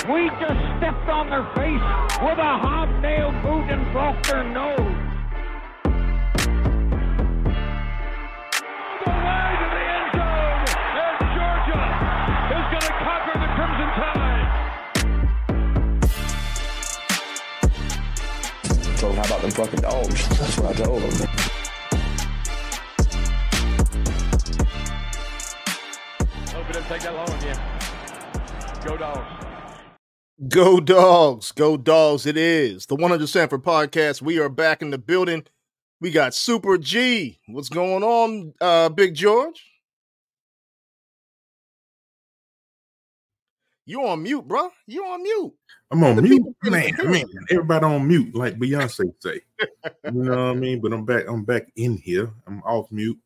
We just stepped on their face with a hobnail boot and broke their nose. The way to the end zone, and Georgia is going to conquer the Crimson Tide. So how about them fucking dogs? That's what I told them. Hope it didn't take that long again. Go Dogs. Go Dogs. Go Dogs it is. The 100 Sanford Podcast. We are back in the building. We got Super G. What's going on, Big George? You on mute, bro. You on mute. I'm on mute. Man, everybody on mute, like Beyonce say. You know what I mean? But I'm back in here. I'm off mute.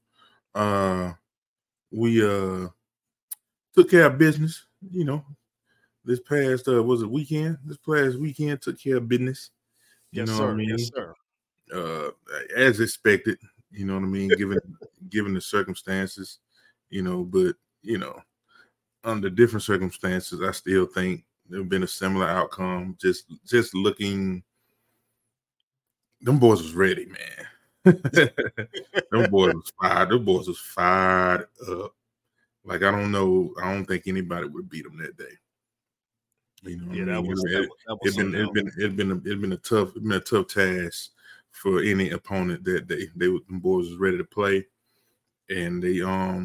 We took care of business, you know. This past was it weekend? This past weekend took care of business. You know sir. what I mean? Yes, sir. As expected, you know what I mean, given the circumstances, you know, but you know, under different circumstances, I still think there've been a similar outcome. Just looking, them boys was ready, man. Them boys was fired. Them boys was fired up. Like I don't think anybody would beat them that day. You know, it's been a tough task for any opponent that them boys was ready to play, and they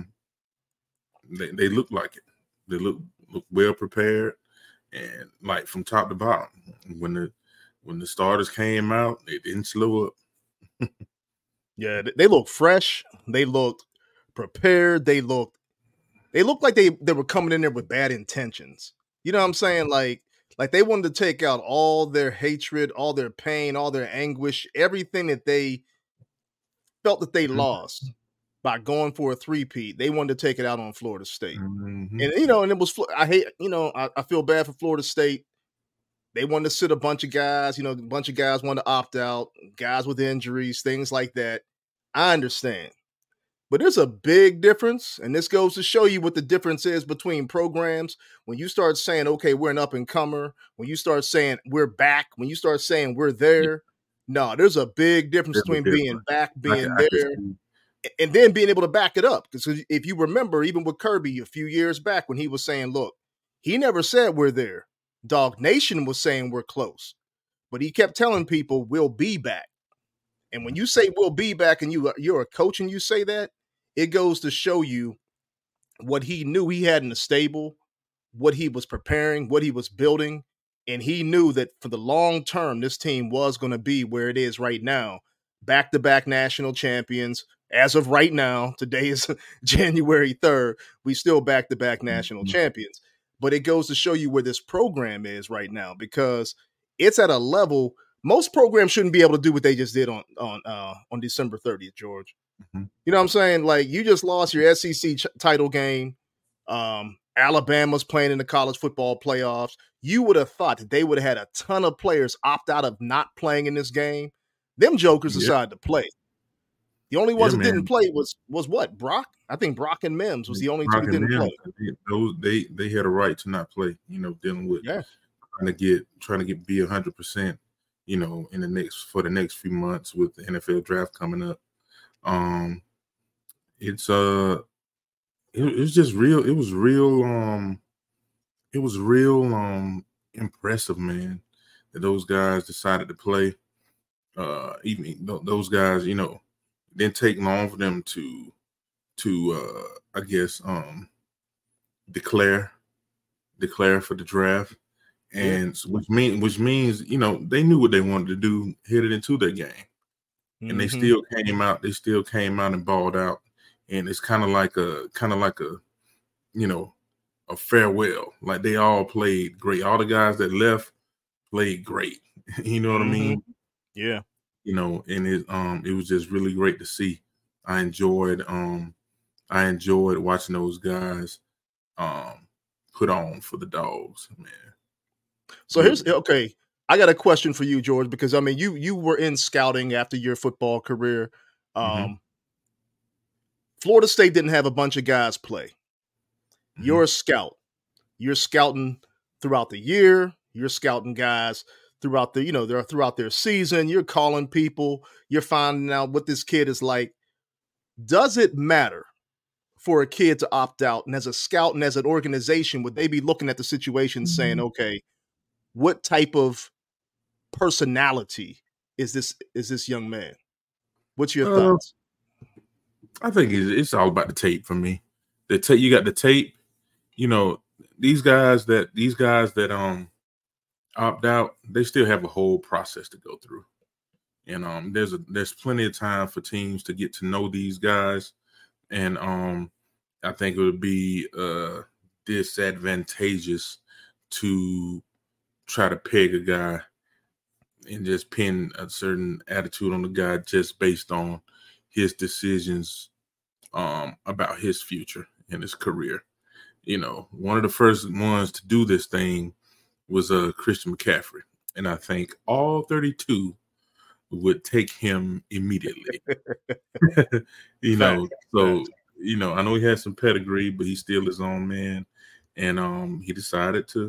look like it. They look well prepared, and like from top to bottom. When the starters came out, they didn't slow up. Yeah, they look fresh. They looked prepared. They looked like they were coming in there with bad intentions. You know what I'm saying? Like they wanted to take out all their hatred, all their pain, all their anguish, everything that they felt that they lost by going for a three-peat. They wanted to take it out on Florida State. Mm-hmm. And, you know, and it was, I feel bad for Florida State. They wanted to sit a bunch of guys, you know, a bunch of guys wanted to opt out, guys with injuries, things like that. I understand. But there's a big difference, and this goes to show you what the difference is between programs. When you start saying, okay, we're an up-and-comer, when you start saying we're back, when you start saying we're there, no, there's a big difference between being back, being there, and then being able to back it up. Because if you remember, even with Kirby a few years back when he was saying, look, he never said we're there. Dog Nation was saying we're close. But he kept telling people we'll be back. And when you say we'll be back and you're a coach and you say that, it goes to show you what he knew he had in the stable, what he was preparing, what he was building. And he knew that for the long term, this team was going to be where it is right now. Back-to-back national champions. As of right now, today is January 3rd, we still back-to-back national champions. But it goes to show you where this program is right now, because it's at a level most programs shouldn't be able to do what they just did on December 30th, George. Mm-hmm. You know what I'm saying? Like, you just lost your SEC title game. Alabama's playing in the college football playoffs. You would have thought that they would have had a ton of players opt out of not playing in this game. Them jokers decided to play. The only ones that didn't play was what? Brock? I think Brock and Mims was the only two that didn't play. They had a right to not play, you know, dealing with trying to get be 100%, you know, for the next few months with the NFL draft coming up. It was just real. It was real impressive, man, that those guys decided to play. Even those guys, you know, it didn't take long for them to I guess declare for the draft, and which means you know they knew what they wanted to do headed into their game. And they still came out. They still came out and balled out. And it's kind of like a, you know, a farewell. Like they all played great. All the guys that left played great. You know what I mean? Yeah. You know, and it was just really great to see. I enjoyed watching those guys put on for the Dogs, man. So okay. I got a question for you, George, because I mean, you were in scouting after your football career. Florida State didn't have a bunch of guys play. You're a scout. You're scouting throughout the year. You're scouting guys throughout throughout their season. You're calling people. You're finding out what this kid is like. Does it matter for a kid to opt out? And as a scout and as an organization, would they be looking at the situation saying, okay, what type of personality is this young man? What's your thoughts? I think it's all about the tape for me. The tape, you got the tape. You know, these guys that opt out, they still have a whole process to go through. And there's plenty of time for teams to get to know these guys. And I think it would be disadvantageous to try to peg a guy and just pin a certain attitude on the guy just based on his decisions about his future and his career. You know, one of the first ones to do this thing was Christian McCaffrey. And I think all 32 would take him immediately. You know, so, you know, I know he has some pedigree, but he's still his own man. And he decided to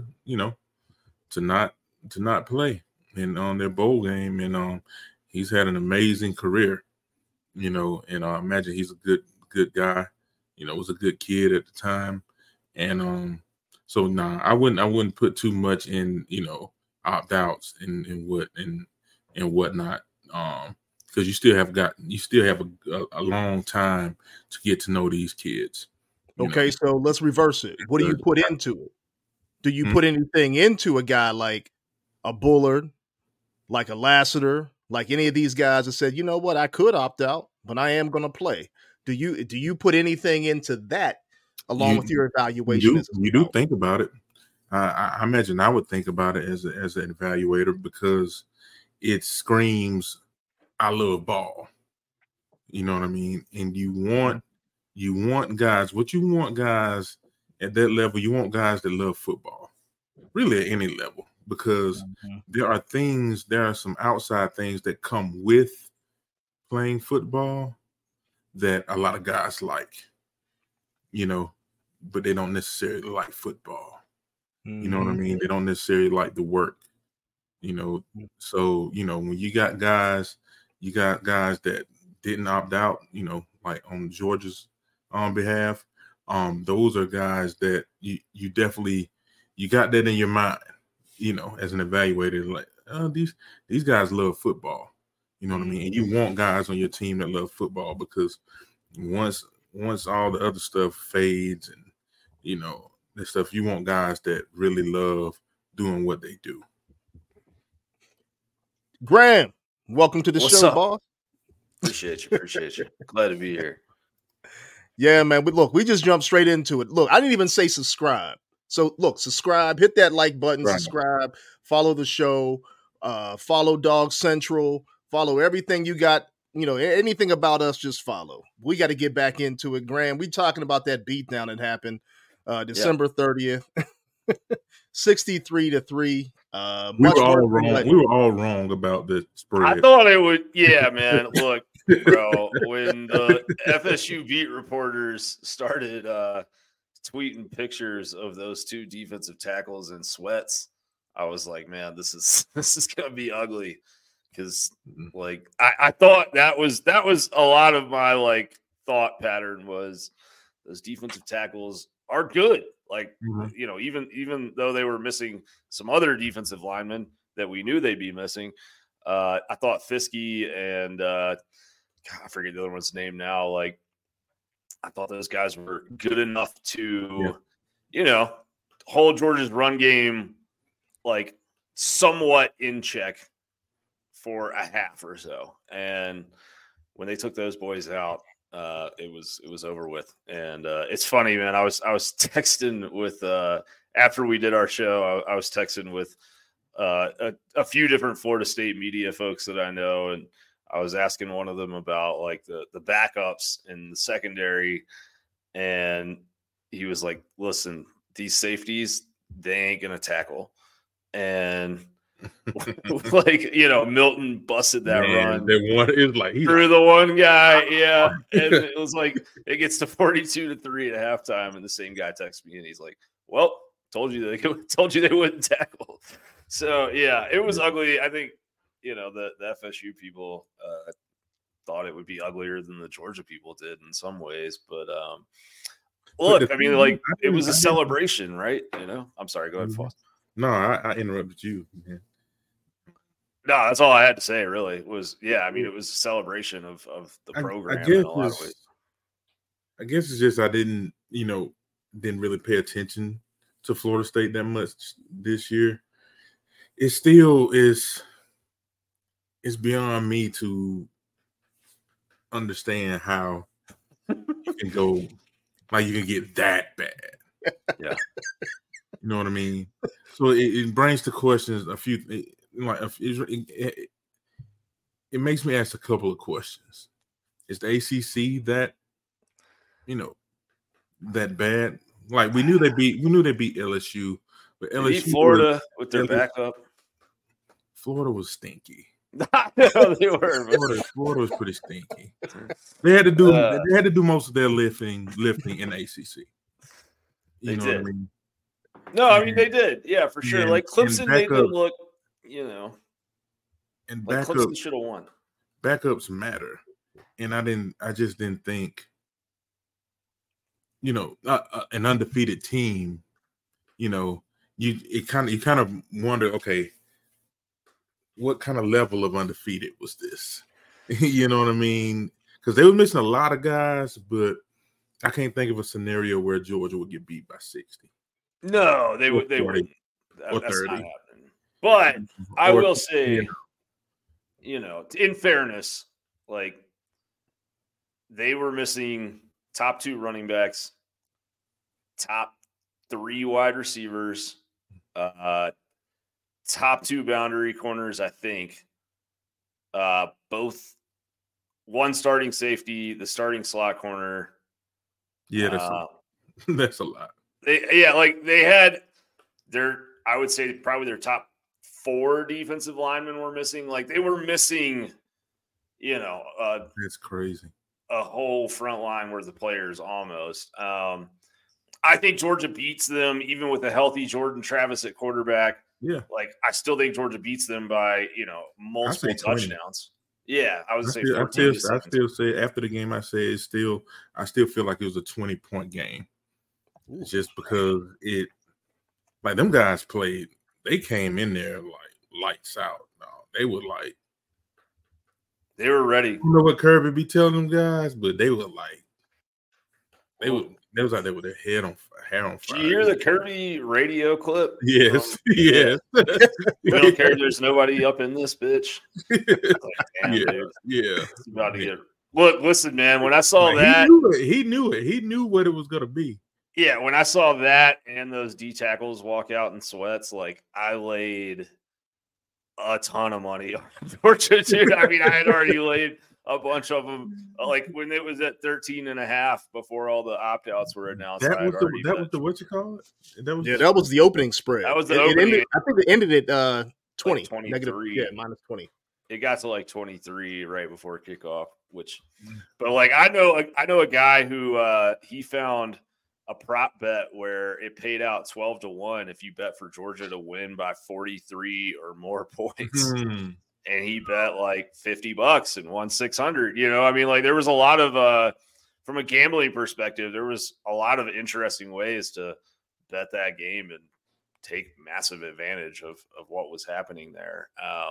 not play on their bowl game. And he's had an amazing career, you know, and I imagine he's a good guy, you know, was a good kid at the time. And so I wouldn't put too much in, you know, opt-outs and whatnot. Because you still have a long time to get to know these kids. Okay, so let's reverse it. What do you put into it? Do you put anything into a guy like a Bullard, like a Lassiter, like any of these guys that said, you know what, I could opt out, but I am going to play? Do you put anything into that along with your evaluation? You do think about it. I imagine I would think about it as an evaluator because it screams, I love ball. You know what I mean? And you want guys, what you want guys at that level, you want guys that love football, really at any level, because there are some outside things that come with playing football that a lot of guys like, you know, but they don't necessarily like football. You know what I mean? They don't necessarily like the work, you know. So, you know, when you got guys that didn't opt out, you know, like on Georgia's behalf, those are guys that you definitely, you got that in your mind, you know, as an evaluator, like, these guys love football. You know what I mean? And you want guys on your team that love football because once all the other stuff fades and, you know, the stuff, you want guys that really love doing what they do. Graham, welcome to the show, boss. Appreciate you. Glad to be here. Yeah, man. But we just jumped straight into it. Look, I didn't even say subscribe. So look, subscribe, hit that like button, subscribe, follow the show, follow Dog Central, follow everything you got. You know, anything about us, just follow. We got to get back into it. Graham, we talking about that beatdown that happened December 30th, 63-3. We were all wrong about the spread. I thought it would. Yeah, man. Look, bro, when the FSU beat reporters started tweeting pictures of those two defensive tackles in sweats, I was like, man, this is gonna be ugly. Because like I thought that was a lot of my like thought pattern was those defensive tackles are good. Like, you know, even though they were missing some other defensive linemen that we knew they'd be missing, I thought Fiske and I forget the other one's name now. Like, I thought those guys were good enough to, you know, hold Georgia's run game like somewhat in check for a half or so. And when they took those boys out, it was over with. And it's funny, man. I was texting with after we did our show, I was texting with a few different Florida State media folks that I know, and I was asking one of them about like the backups in the secondary, and he was like, listen, these safeties, they ain't gonna tackle. And like, you know, Milton busted that run. It was like through the one guy, yeah. And it was like it gets to 42-3 at halftime, and the same guy texts me, and he's like, "Well, Told you they wouldn't tackle. So yeah, it was ugly. I think the FSU people thought it would be uglier than the Georgia people did in some ways, but look, I mean, like it was a celebration, right? I'm sorry. Go ahead, Foster. No, I interrupted you, man. No, that's all I had to say. Really, it was it was a celebration of the program in a lot of ways. I guess it's just I didn't really pay attention to Florida State that much this year. It still is. It's beyond me to understand how you can go, like you can get that bad. Yeah, you know what I mean. So it brings to questions a few. It makes me ask a couple of questions. Is the ACC that that bad? Like we knew they beat LSU, but LSU beat Florida with their backup. Florida was stinky. No, they were. Florida was pretty stinky. They had to do most of their lifting in the ACC. They did. What I mean? No, I mean they did. Yeah, for sure. Like Clemson made them look, and like Clemson should have won. Backups matter, and I just didn't think, an undefeated team, you kind of wonder, okay, what kind of level of undefeated was this? You know what I mean? Because they were missing a lot of guys, but I can't think of a scenario where Georgia would get beat by 60. No, they wouldn't. Or That's 30. not happening. But I will say, in fairness, like they were missing top 2 running backs, top 3 wide receivers, top 2 boundary corners, I think. Both one starting safety, the starting slot corner. Yeah, that's a lot. They had I would say probably their top 4 defensive linemen were missing. Like they were missing, it's crazy. A whole front line worth of players almost. I think Georgia beats them even with a healthy Jordan Travis at quarterback. Yeah. Like I still think Georgia beats them by, multiple touchdowns. Yeah, I would say 14 I still say after the game I still feel like it was a 20-point game. Ooh. Just because them guys played, they came in there like lights out. No, they were ready. You know what Kirby be telling them guys, but they were like they was out there with their hair on fire. Did you hear the Kirby radio clip? Yes, yes. We don't care. There's nobody up in this bitch. Damn, dude. It's about to get. Look, listen, man. When I saw that, he knew it. He knew what it was gonna be. Yeah, when I saw that and those D tackles walk out in sweats, like I laid a ton of money on Georgia, dude. I mean, I had already laid a bunch of them, like when it was at 13.5 before all the opt-outs were announced. That was the what you call it? That was the opening spread. That was the opening. I think it ended at 20. Like 23. Negative, minus 20. It got to like 23 right before kickoff, but like I know a guy who he found a prop bet where it paid out 12-1 if you bet for Georgia to win by 43 or more points. And he bet like $50 and won 600. I mean, like there was a lot of from a gambling perspective, there was a lot of interesting ways to bet that game and take massive advantage of what was happening there.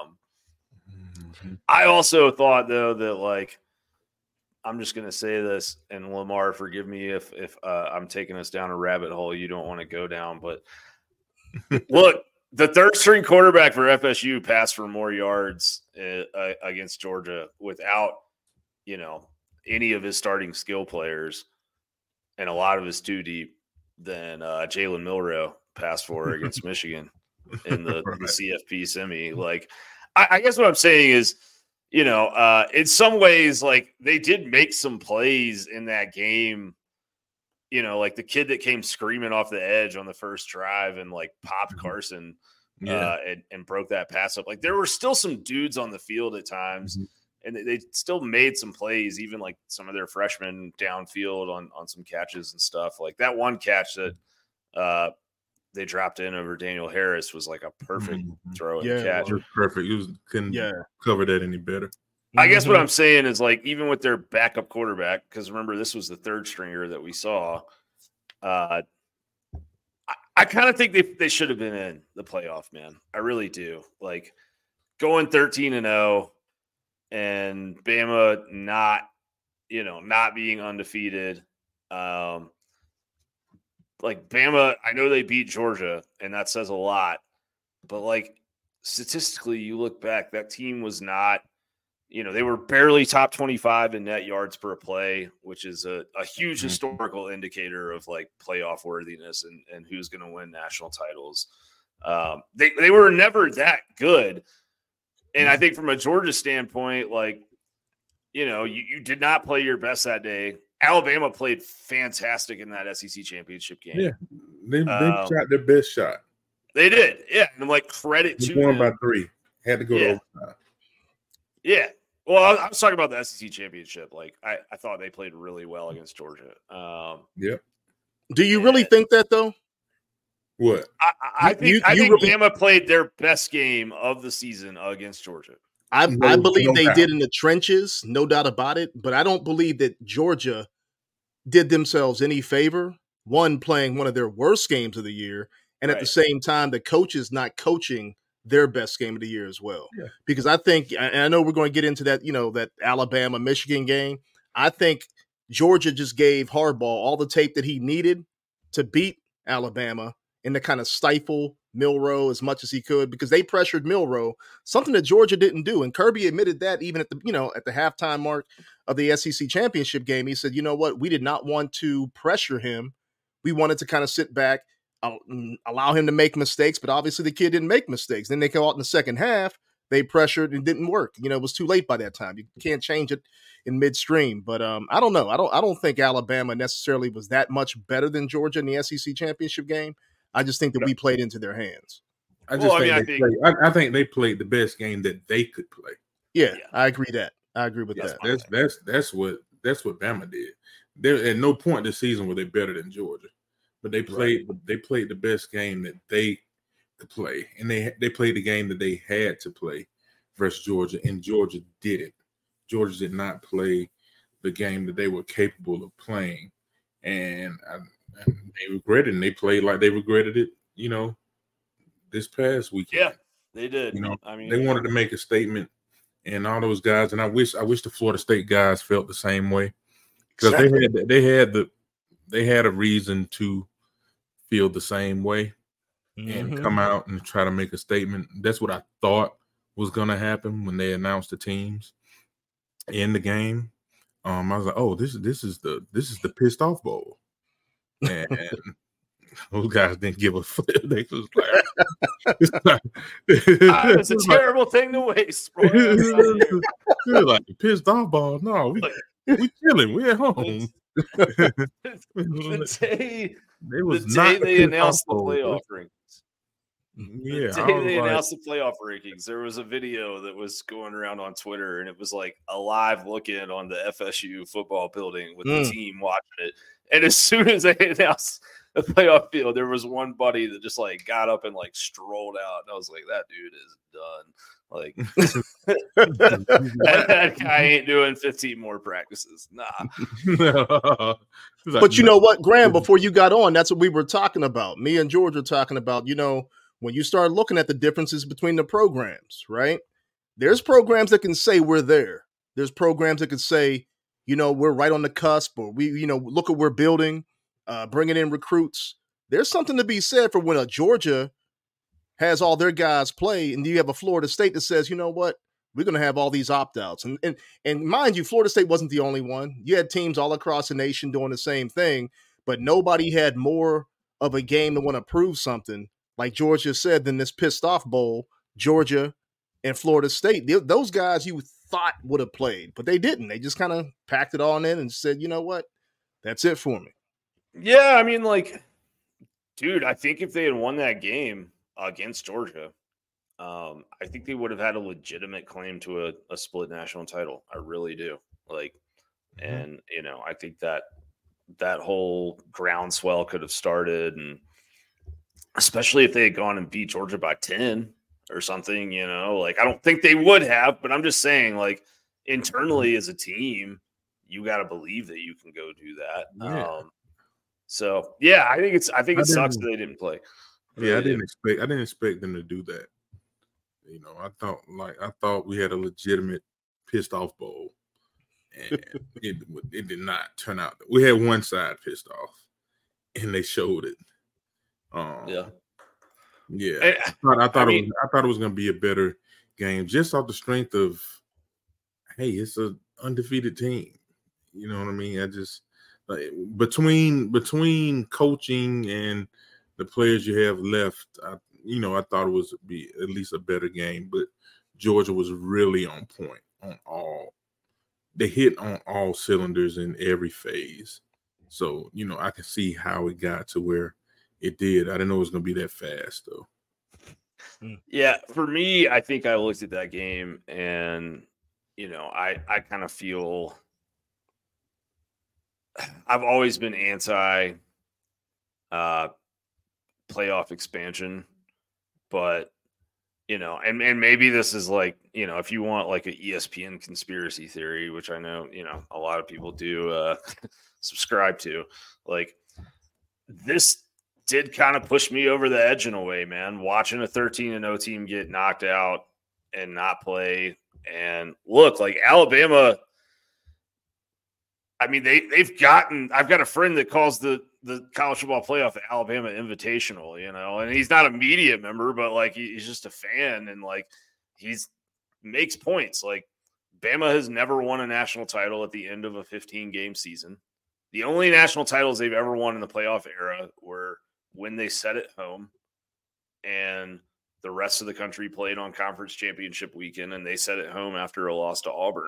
I also thought though that like I'm just going to say this, and Lamar, forgive me if I'm taking us down a rabbit hole you don't want to go down, but look, the third string quarterback for FSU passed for more yards against Georgia without, any of his starting skill players and a lot of his 2 deep than Jalen Milroe passed for against Michigan in the CFP semi. Like, I guess what I'm saying is, in some ways, like they did make some plays in that game. Like the kid that came screaming off the edge on the first drive and like popped Carson and broke that pass up. Like there were still some dudes on the field at times and they still made some plays, even like some of their freshmen downfield on some catches and stuff. Like that one catch that they dropped in over Daniel Harris was like a perfect throw and catch. It was perfect. Couldn't cover that any better. I guess what I'm saying is, like, even with their backup quarterback, because remember, this was the third stringer that we saw. I kind of think they should have been in the playoff, man. I really do. Like, going 13-0 and Bama not being undefeated. Like, Bama, I know they beat Georgia, and that says a lot. But, like, statistically, you look back, that team was not – they were barely top 25 in net yards per play, which is a huge historical indicator of like playoff worthiness and who's going to win national titles. They were never that good. And I think from a Georgia standpoint, like, you did not play your best that day. Alabama played fantastic in that SEC championship game. Yeah, they shot their best shot. They did. Yeah. And like, credit to them. Won by 3. Had to go to overtime. Yeah. Well, I was talking about the SEC championship. Like, I thought they played really well against Georgia. Yep. Do you really think that, though? What? I think Bama played their best game of the season against Georgia. I believe they did in the trenches, no doubt about it. But I don't believe that Georgia did themselves any favor. One, playing one of their worst games of the year, and at the same time, the coaches not coaching their best game of the year as well. Yeah. Because I think, and I know we're going to get into that, that Alabama-Michigan game. I think Georgia just gave Harbaugh all the tape that he needed to beat Alabama and to kind of stifle Milroe as much as he could, because they pressured Milroe, something that Georgia didn't do. And Kirby admitted that even at the halftime mark of the SEC championship game. He said, you know what, we did not want to pressure him. We wanted to kind of sit back, allow him to make mistakes, but obviously the kid didn't make mistakes. Then they go out in the second half, they pressured and didn't work. It was too late by that time. You can't change it in midstream. But I don't know. I don't think Alabama necessarily was that much better than Georgia in the SEC championship game. I just think that we played into their hands. I think they played the best game that they could play. Yeah. I agree that. I agree with that. That's what Bama did. There at no point this season were they better than Georgia. But they played the best game that they could play, and they played the game that they had to play versus Georgia, and Georgia didn't. Georgia did not play the game that they were capable of playing, and they regretted it. And they played like they regretted it, this past weekend. Yeah, they did. They wanted to make a statement, and all those guys. And I wish the Florida State guys felt the same way, because they had a reason to feel the same way and come out and try to make a statement. That's what I thought was going to happen when they announced the teams in the game. I was like, oh, this is the pissed off bowl, and those guys didn't give a flip. They was like, it's a terrible thing to waste, bro. They're like, pissed off ball. No, we chilling. We at home. The day they announced the playoff rankings. Yeah, the day they announced the playoff rankings, there was a video that was going around on Twitter, and it was like a live look-in on the FSU football building with the team watching it. And as soon as they announced the playoff field, there was one buddy that just like got up and like strolled out, and I was like, "That dude is done." Like that guy ain't doing 15 more practices. Nah. But you know what, Graham, before you got on, that's what we were talking about. Me and George were talking about, when you start looking at the differences between the programs, right? There's programs that can say we're there. There's programs that can say, we're right on the cusp, or we, look at we're building, bringing in recruits. There's something to be said for when a Georgia has all their guys play, and you have a Florida State that says, you know what, we're going to have all these opt-outs. And mind you, Florida State wasn't the only one. You had teams all across the nation doing the same thing, but nobody had more of a game to want to prove something, like Georgia said, than this pissed off bowl, Georgia and Florida State. Those guys you thought would have played, but they didn't. They just kind of packed it all in and said, you know what, that's it for me. Yeah, I mean, like, dude, I think if they had won that game against Georgia, I think they would have had a legitimate claim to a split national title. I really do. And I think that whole groundswell could have started, and especially if they had gone and beat Georgia by 10 or something, you know, like I don't think they would have, but I'm just saying, like, internally as a team, you got to believe that you can go do that. Yeah. So yeah, I think it sucks that they didn't play. Yeah, I didn't expect them to do that. You know, I thought we had a legitimate pissed off bowl, and it did not turn out. We had one side pissed off, and they showed it. Yeah. I thought it was going to be a better game just off the strength of, hey, it's an undefeated team. You know what I mean? I just between coaching and the players you have left, I thought it was be at least a better game. But Georgia was really on point on all. They hit on all cylinders in every phase. So, I can see how it got to where it did. I didn't know it was going to be that fast, though. Yeah, for me, I think I looked at that game and, I kind of feel I've always been anti playoff expansion, but, and maybe this is like, if you want like an ESPN conspiracy theory, which I know, a lot of people do subscribe to, like, this did kind of push me over the edge in a way, man. Watching a 13-0 team get knocked out and not play. And look, like Alabama, I mean, I've got a friend that calls the college football playoff the Alabama Invitational, and he's not a media member, but like he's just a fan, and like he's makes points. Like Bama has never won a national title at the end of a 15-game season. The only national titles they've ever won in the playoff era were when they set it home and the rest of the country played on conference championship weekend, and they set it home after a loss to Auburn.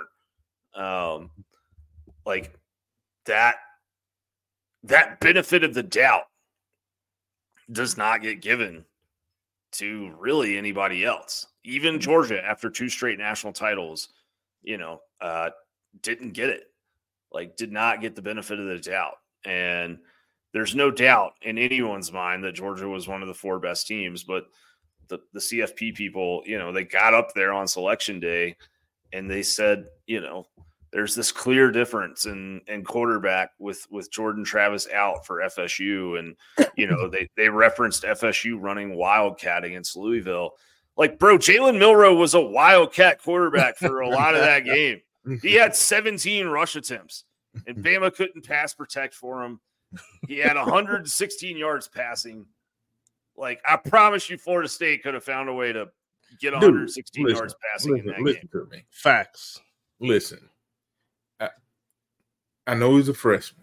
Like that benefit of the doubt does not get given to really anybody else. Even Georgia, after 2 straight national titles, didn't get it. Like, did not get the benefit of the doubt. And there's no doubt in anyone's mind that Georgia was one of the 4 best teams, but the CFP people, they got up there on selection day and they said, there's this clear difference in quarterback with Jordan Travis out for FSU. And, they referenced FSU running Wildcat against Louisville. Like, bro, Jalen Milroe was a Wildcat quarterback for a lot of that game. He had 17 rush attempts, and Bama couldn't pass protect for him. He had 116 yards passing. Like, I promise you, Florida State could have found a way to get 116 yards passing in that game. To me. Facts. Listen, I know he's a freshman,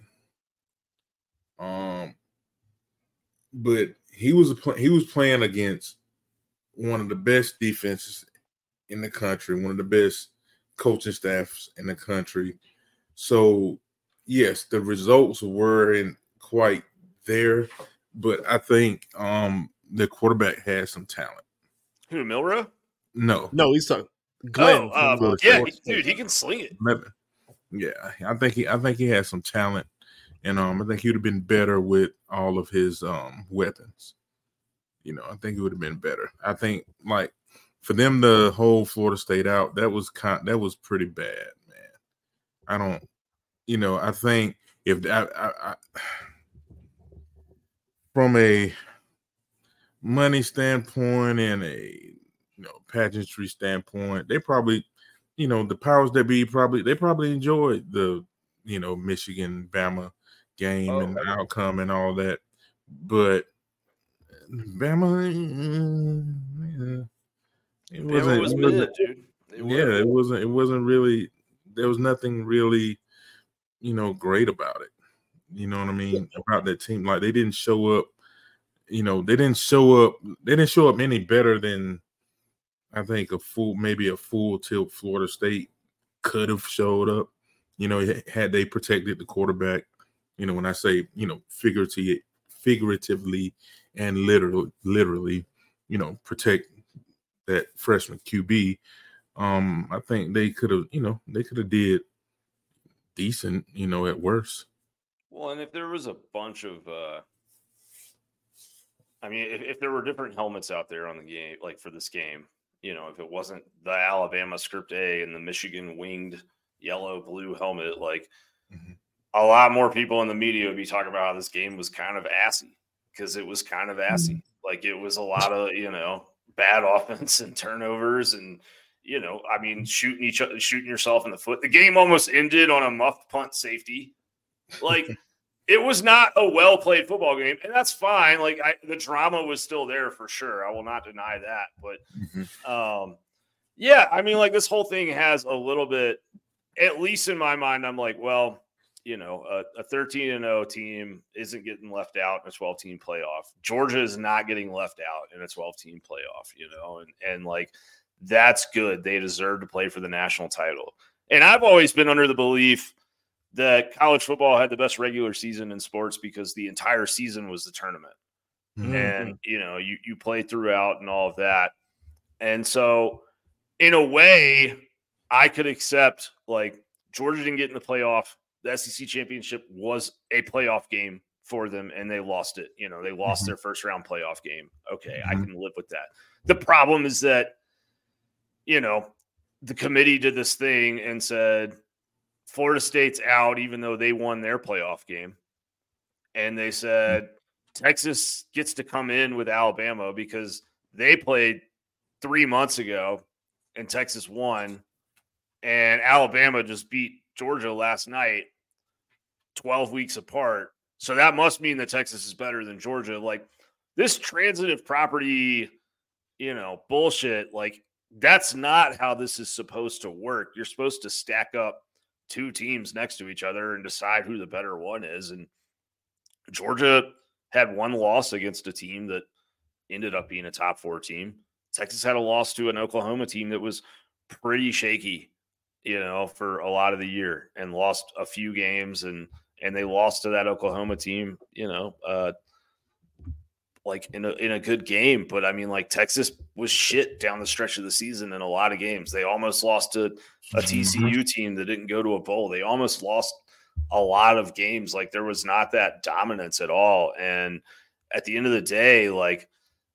but he was playing against one of the best defenses in the country, one of the best coaching staffs in the country. So, yes, the results weren't quite there, but I think the quarterback has some talent. Who, Milroe? No, he's talking Glenn. Dude, he can sling it. Yeah, I think he has some talent, and I think he would have been better with all of his weapons. I think he would have been better. I think, like, for them to hold Florida State out, that was pretty bad, man. I don't, I think if I from a money standpoint and a pageantry standpoint, they probably, the powers that be probably enjoyed the Michigan Bama game and the outcome and all that, but Bama, it wasn't really. There was nothing really, great about it. You know what I mean? About that team, like they didn't show up. They didn't show up any better than I think a full tilt Florida State could have showed up. Had they protected the quarterback. When I say figuratively and literally, protect that freshman QB. I think they could have did decent, at worst. Well, and if there was a bunch of I mean, if there were different helmets out there on the game, like for this game, if it wasn't the Alabama script A and the Michigan winged yellow-blue helmet, like a lot more people in the media would be talking about how this game was kind of assy, because it was kind of assy. Like, it was a lot of, bad offense and turnovers and, I mean, shooting yourself in the foot. The game almost ended on a muffed punt safety. Like, it was not a well-played football game, and that's fine. Like, the drama was still there for sure. I will not deny that. But, yeah, I mean, like, this whole thing has a little bit, at least in my mind, I'm like, well, a 13-0 team isn't getting left out in a 12-team playoff. Georgia is not getting left out in a 12-team playoff, and like, that's good. They deserve to play for the national title. And I've always been under the belief that college football had the best regular season in sports because the entire season was the tournament. And, you play throughout and all of that. And so in a way, I could accept, like, Georgia didn't get in the playoff. The SEC championship was a playoff game for them, and they lost it. They lost their first round playoff game. Okay, I can live with that. The problem is that, the committee did this thing and said Florida State's out, even though they won their playoff game. And they said Texas gets to come in with Alabama because they played 3 months ago and Texas won, and Alabama just beat Georgia last night, 12 weeks apart. So that must mean that Texas is better than Georgia. Like, this transitive property, bullshit, like, that's not how this is supposed to work. You're supposed to stack up two teams next to each other and decide who the better one is. And Georgia had one loss against a team that ended up being a top 4 team. Texas had a loss to an Oklahoma team that was pretty shaky, for a lot of the year, and lost a few games, and they lost to that Oklahoma team, like in a good game. But I mean, like, Texas was shit down the stretch of the season in a lot of games. They almost lost to a TCU team that didn't go to a bowl. They almost lost a lot of games. Like, there was not that dominance at all. And at the end of the day, like,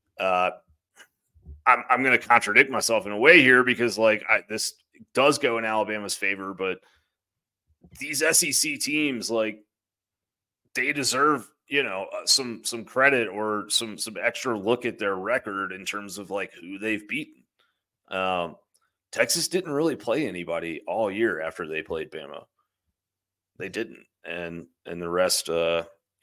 I'm going to contradict myself in a way here, because, like, this does go in Alabama's favor, but these SEC teams, like, they deserve, some credit or some extra look at their record in terms of, like, who they've beaten. Texas didn't really play anybody all year after they played Bama. They didn't. And the rest, the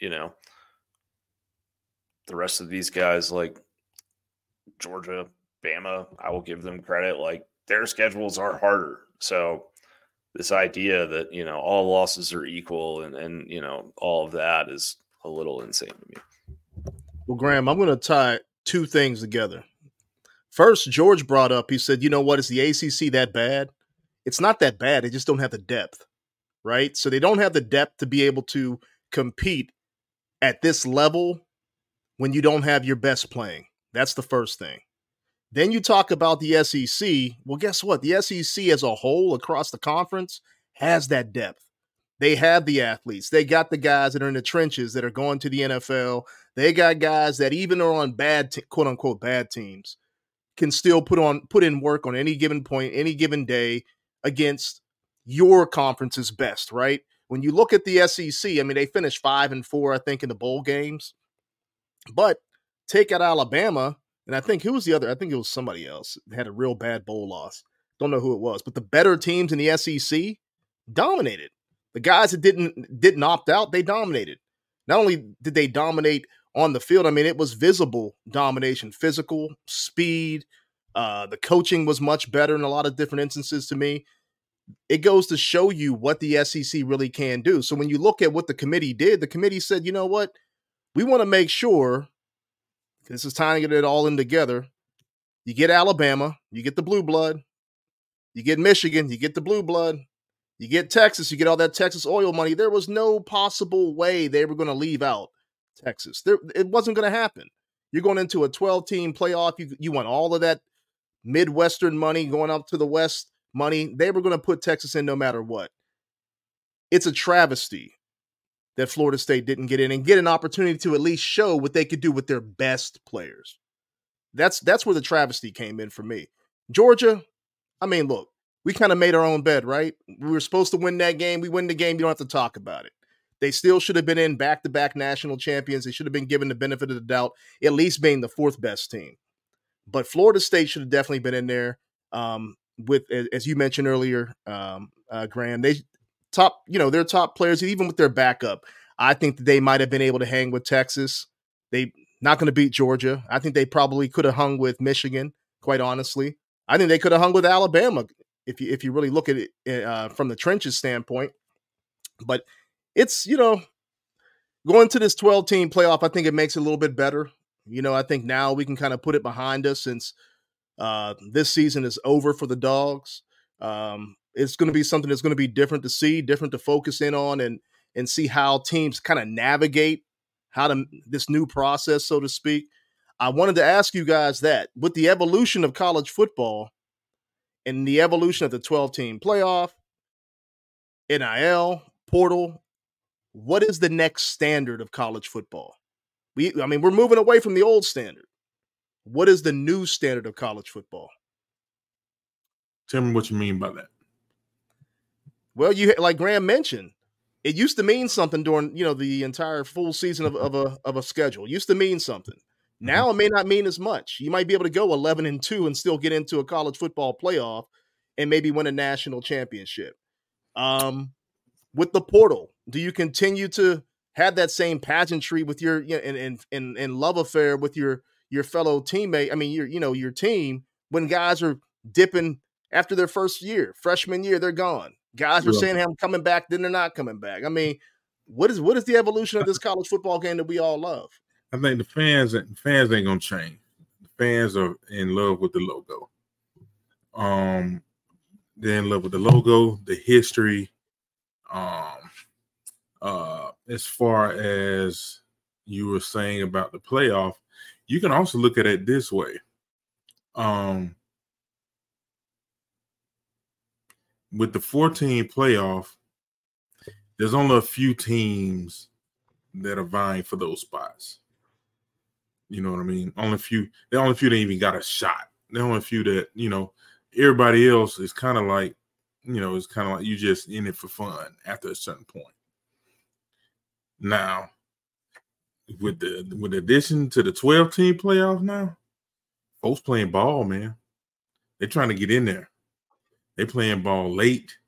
rest of these guys, like Georgia, Bama, I will give them credit. Like, their schedules are harder. So this idea that, all losses are equal and all of that is a little insane to me. Well, Graham, I'm going to tie two things together. First, George brought up, he said, you know what, is the ACC that bad? It's not that bad. They just don't have the depth, right? So they don't have the depth to be able to compete at this level when you don't have your best playing. That's the first thing. Then you talk about the SEC. Well, guess what? The SEC as a whole across the conference has that depth. They have the athletes. They got the guys that are in the trenches that are going to the NFL. They got guys that even are on bad, quote unquote, bad teams can still put in work on any given point, any given day against your conference's best, right? When you look at the SEC, I mean, they finished 5-4, I think, in the bowl games. But take out Alabama, and I think who was the other? I think it was somebody else that had a real bad bowl loss. Don't know who it was, but the better teams in the SEC dominated. The guys that didn't opt out, they dominated. Not only did they dominate on the field, I mean, it was visible domination, physical, speed. The coaching was much better in a lot of different instances to me. It goes to show you what the SEC really can do. So when you look at what the committee did, the committee said, you know what? We want to make sure, this is time to get it all in together. You get Alabama, you get the blue blood. You get Michigan, you get the blue blood. You get Texas, you get all that Texas oil money. There was no possible way they were going to leave out Texas. It wasn't going to happen. You're going into a 12-team playoff. You want all of that Midwestern money going up to the West money. They were going to put Texas in no matter what. It's a travesty that Florida State didn't get in and get an opportunity to at least show what they could do with their best players. That's where the travesty came in for me. Georgia, I mean, look, we kind of made our own bed, right? We were supposed to win that game. We win the game. You don't have to talk about it. They still should have been in back-to-back national champions. They should have been given the benefit of the doubt, at least being the fourth best team. But Florida State should have definitely been in there. With, as you mentioned earlier, Graham, they're top players, even with their backup. I think that they might have been able to hang with Texas. They not going to beat Georgia. I think they probably could have hung with Michigan, quite honestly. I think they could have hung with Alabama if you really look at it from the trenches standpoint. But it's, going to this 12-team playoff, I think it makes it a little bit better. I think now we can kind of put it behind us since this season is over for the Dogs. It's going to be something that's going to be different to see, different to focus in on, and see how teams kind of navigate this new process, so to speak. I wanted to ask you guys that with the evolution of college football and the evolution of the 12-team playoff, NIL, portal, what is the next standard of college football? We're moving away from the old standard. What is the new standard of college football? Tell me what you mean by that. Well, like Graham mentioned, it used to mean something during, the entire full season of a schedule. It used to mean something. Now it may not mean as much. You might be able to go 11-2 and still get into a college football playoff and maybe win a national championship. With the portal, do you continue to have that same pageantry with your and love affair with your fellow teammate? I mean, your team, when guys are dipping after their first year, freshman year, they're gone. Guys are saying, "Hey, I'm coming back," then they're not coming back. I mean, what is the evolution of this college football game that we all love? I think the fans ain't gonna change. The fans are in love with the logo. They're in love with the logo, the history. As far as you were saying about the playoff, you can also look at it this way. With the 14 playoff, there's only a few teams that are vying for those spots. You know what I mean? The only few that even got a shot. The only few that, everybody else is kind of like, it's kind of like you just in it for fun after a certain point. Now, with the addition to the 12-team playoff now, folks playing ball, man. They're trying to get in there. They playing ball late.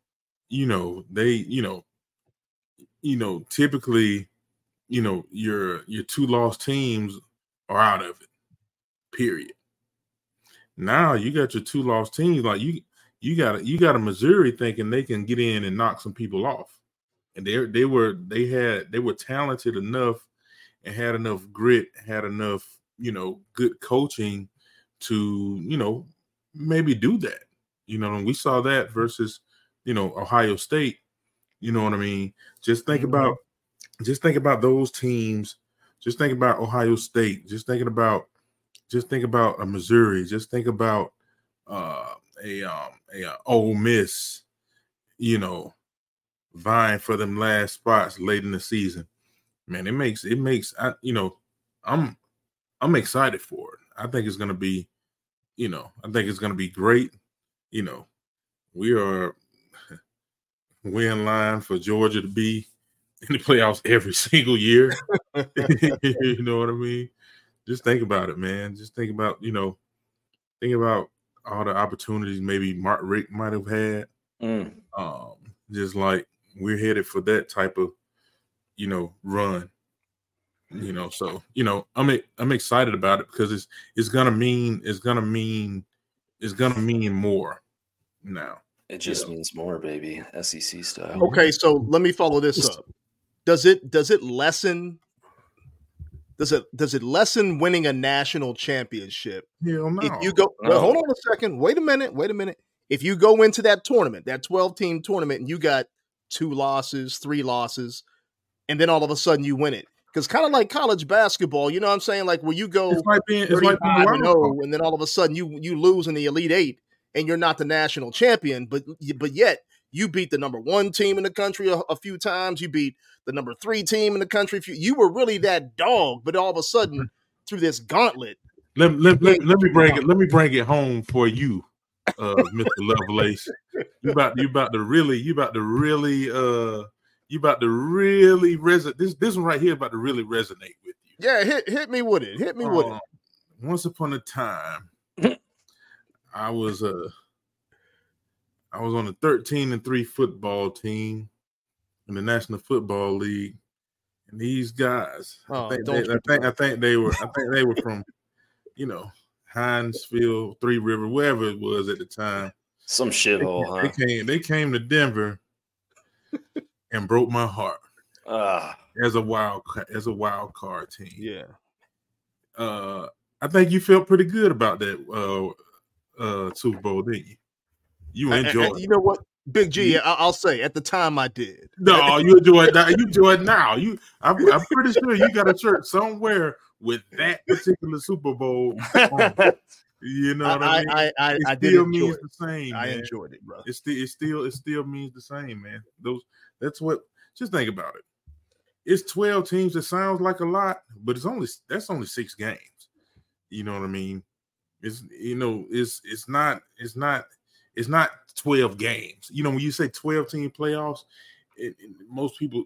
Typically, your two lost teams are out of it. Period. Now you got your two lost teams. Like you got a Missouri thinking they can get in and knock some people off. And they were talented enough and had enough grit, had enough, good coaching to, maybe do that. And we saw that versus, Ohio State. You know what I mean? Just think about those teams. Just think about Ohio State. Just think about a Missouri. Just think about a Ole Miss, vying for them last spots late in the season. Man, it makes I'm excited for it. I think it's gonna be, great. We're in line for Georgia to be in the playoffs every single year. You know what I mean? Just think about it, man. Just think about all the opportunities maybe Mark Richt might have had. Just like we're headed for that type of, run. So I'm excited about it because it's gonna mean more now. It just means more, baby. SEC style. Okay, so let me follow this up. Does it lessen winning a national championship? Hell no. If you go, well, hold on a second. Wait a minute. If you go into that tournament, that 12-team tournament, and you got 2 losses, 3 losses, and then all of a sudden you win it. Because kind of like college basketball, you know what I'm saying? Like where you go 35-0, and then all of a sudden you lose in the Elite Eight, and you're not the national champion, but yet You beat the number 1 team in the country a few times. You beat the number 3 team in the country. You were really that dog, but all of a sudden, through this gauntlet, let me bring it home for you, Mr. Lovelace. You about to really resonate. This one right here about to really resonate with you. Yeah, hit me with it. Hit me with it. Once upon a time, I was on a 13-3 football team in the National Football League, and these guys, I think they were from, Hinesville, Three River, wherever it was at the time. Some shithole, huh? They came to Denver and broke my heart as a wild card team. Yeah. I think you felt pretty good about that Super Bowl, didn't you? You enjoyed it. You know what, Big G, I'll say at the time I did. No, you enjoy it now. You enjoy it now. I'm pretty sure you got a shirt somewhere with that particular Super Bowl on. You know what I mean? I still means the same. I man. enjoyed it, bro. It still means the same, man. That's what. Just think about it. It's 12 teams. It sounds like a lot, but that's only 6 games. You know what I mean? It's not 12 games. When you say 12-team playoffs, most people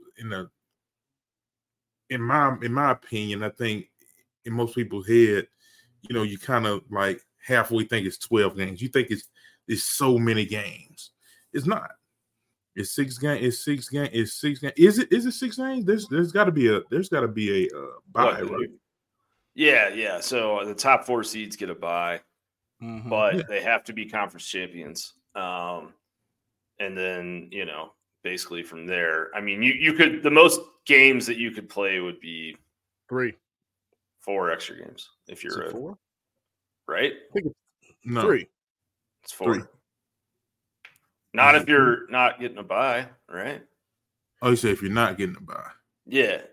in my opinion, I think in most people's head, you kind of like halfway think it's 12 games. You think it's so many games. It's not. It's 6 games. It's 6 games. It's 6 games. Is it 6 games? There's got to be a bye, right? Yeah. So the top 4 seeds get a bye, but they have to be conference champions. And then, basically from there, I mean, you could, the most games that you could play would be 4 extra games if you're 4, right? I think it's 3. It's 4. 3. Not if you're not getting a bye, right? Oh, you say if you're not getting a bye. Yeah.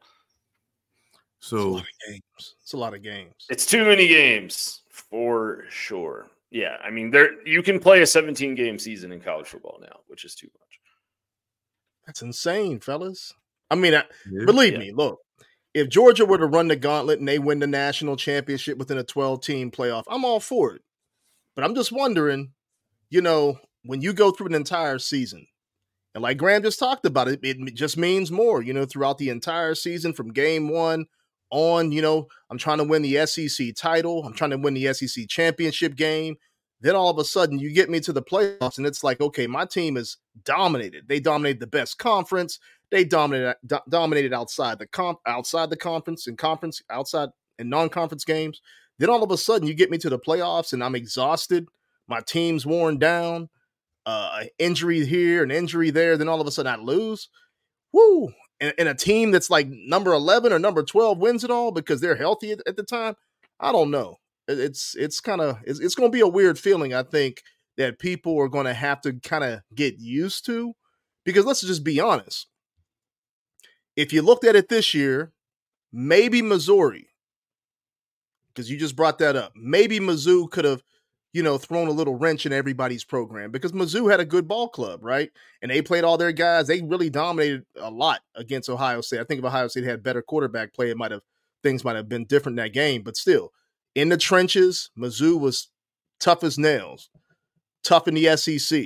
So it's a lot of games. It's too many games for sure. Yeah, I mean, you can play a 17-game season in college football now, which is too much. That's insane, fellas. I mean, believe me, look, if Georgia were to run the gauntlet and they win the national championship within a 12-team playoff, I'm all for it. But I'm just wondering, when you go through an entire season, and like Graham just talked about it just means more, throughout the entire season from game 1 on, I'm trying to win the SEC title. I'm trying to win the SEC championship game. Then all of a sudden you get me to the playoffs and it's like, okay, my team is dominated. They dominated the best conference. They dominated outside the conference and outside and non-conference games. Then all of a sudden you get me to the playoffs and I'm exhausted. My team's worn down. Injury here, an injury there. Then all of a sudden I lose. Woo! And a team that's like number 11 or number 12 wins it all because they're healthy at the time. I don't know. It's going to be a weird feeling, I think, that people are going to have to kind of get used to, because let's just be honest. If you looked at it this year, maybe Missouri, because you just brought that up, maybe Mizzou could have, thrown a little wrench in everybody's program, because Mizzou had a good ball club, right? And they played all their guys. They really dominated a lot against Ohio State. I think if Ohio State had better quarterback play, things might have been different in that game. But still, in the trenches, Mizzou was tough as nails, tough in the SEC.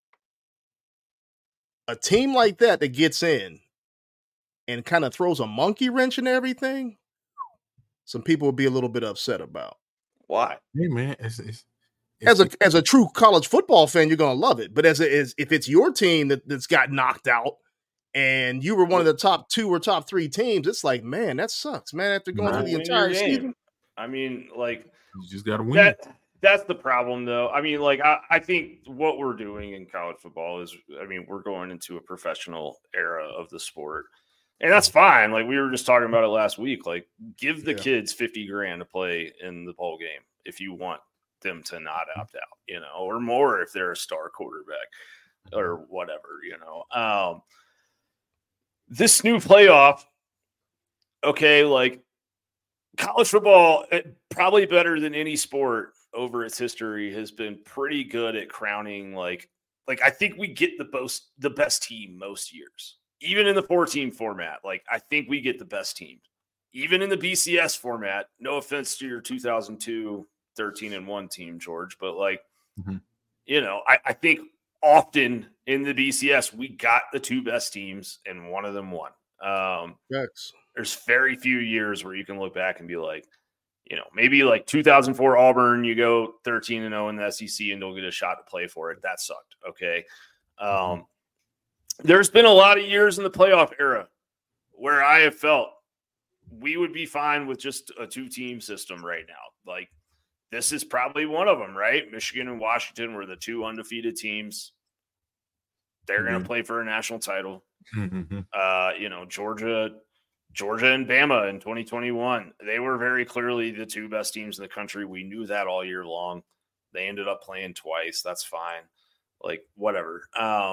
A team like that gets in and kind of throws a monkey wrench in everything, some people will be a little bit upset about. Why? Hey, man, as a true college football fan, you're gonna love it. But if it's your team that's got knocked out and you were one of the top 2 or top 3 teams, it's like, man, that sucks, man. After going through the entire season, I mean, like, you just gotta win. That's the problem, though. I mean, like, I think what we're doing in college football is, we're going into a professional era of the sport, and that's fine. Like, we were just talking about it last week. Like, give the kids $50,000 to play in the bowl game if you want them to not opt out, or more if they're a star quarterback or whatever, This new playoff, okay, like, college football, probably better than any sport over its history, has been pretty good at crowning, like, like I think we get the best team most years. Even in the 4-team format, like I think we get the best team. Even in the BCS format, no offense to your 2002 13-1 team, George, but like, you know, I think often in the BCS, we got the 2 best teams and one of them won. There's very few years where you can look back and be like, you know, maybe like 2004 Auburn, you go 13-0 in the SEC and don't get a shot to play for it. That sucked. Okay. There's been a lot of years in the playoff era where I have felt we would be fine with just a 2-team system right now. Like this is probably one of them, right? Michigan and Washington were the 2 undefeated teams. They're going to play for a national title. You know, Georgia and Bama in 2021, they were very clearly the 2 best teams in the country. We knew that all year long. They ended up playing twice. That's fine. Like whatever.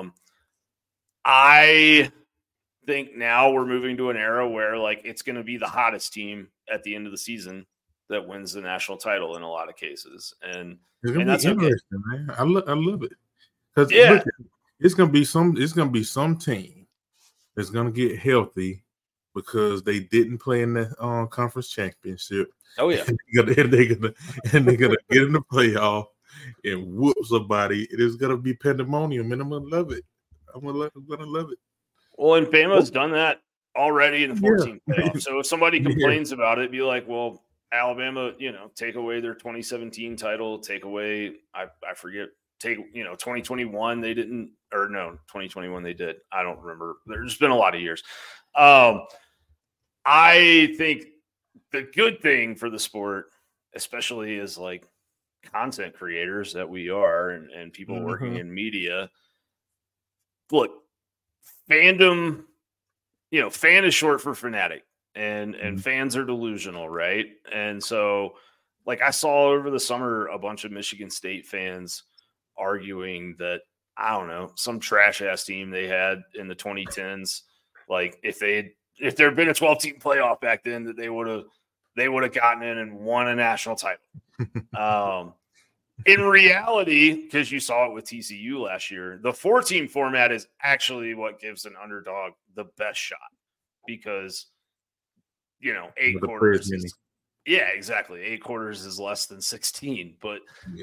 I think now we're moving to an era where like it's going to be the hottest team at the end of the season that wins the national title in a lot of cases, and that's interesting, man. I love it because it's going to be some team that's going to get healthy because they didn't play in the conference championship. Oh yeah, and they're gonna get in the playoff and whoop somebody. It is going to be pandemonium, and I'm going to love it. I'm going to love it. Well, and Bama's done that already in the 14th playoff. So if somebody complains about it, be like, well, Alabama, you know, take away their 2017 title, take away, I forget, you know, 2021 they didn't, or no, 2021 they did. I don't remember. There's been a lot of years. I think the good thing for the sport, especially as like content creators that we are and people working in media, look, fandom, you know, fan is short for fanatic, and fans are delusional, right? And so, like, I saw over the summer a bunch of Michigan State fans arguing that, I don't know, some trash ass team they had in the 2010s, like if there had been a 12-team playoff back then, that they would have gotten in and won a national title. In reality, because you saw it with TCU last year, the 4-team format is actually what gives an underdog the best shot because, you know, 8 quarters is, exactly. 8 quarters is less than 16. But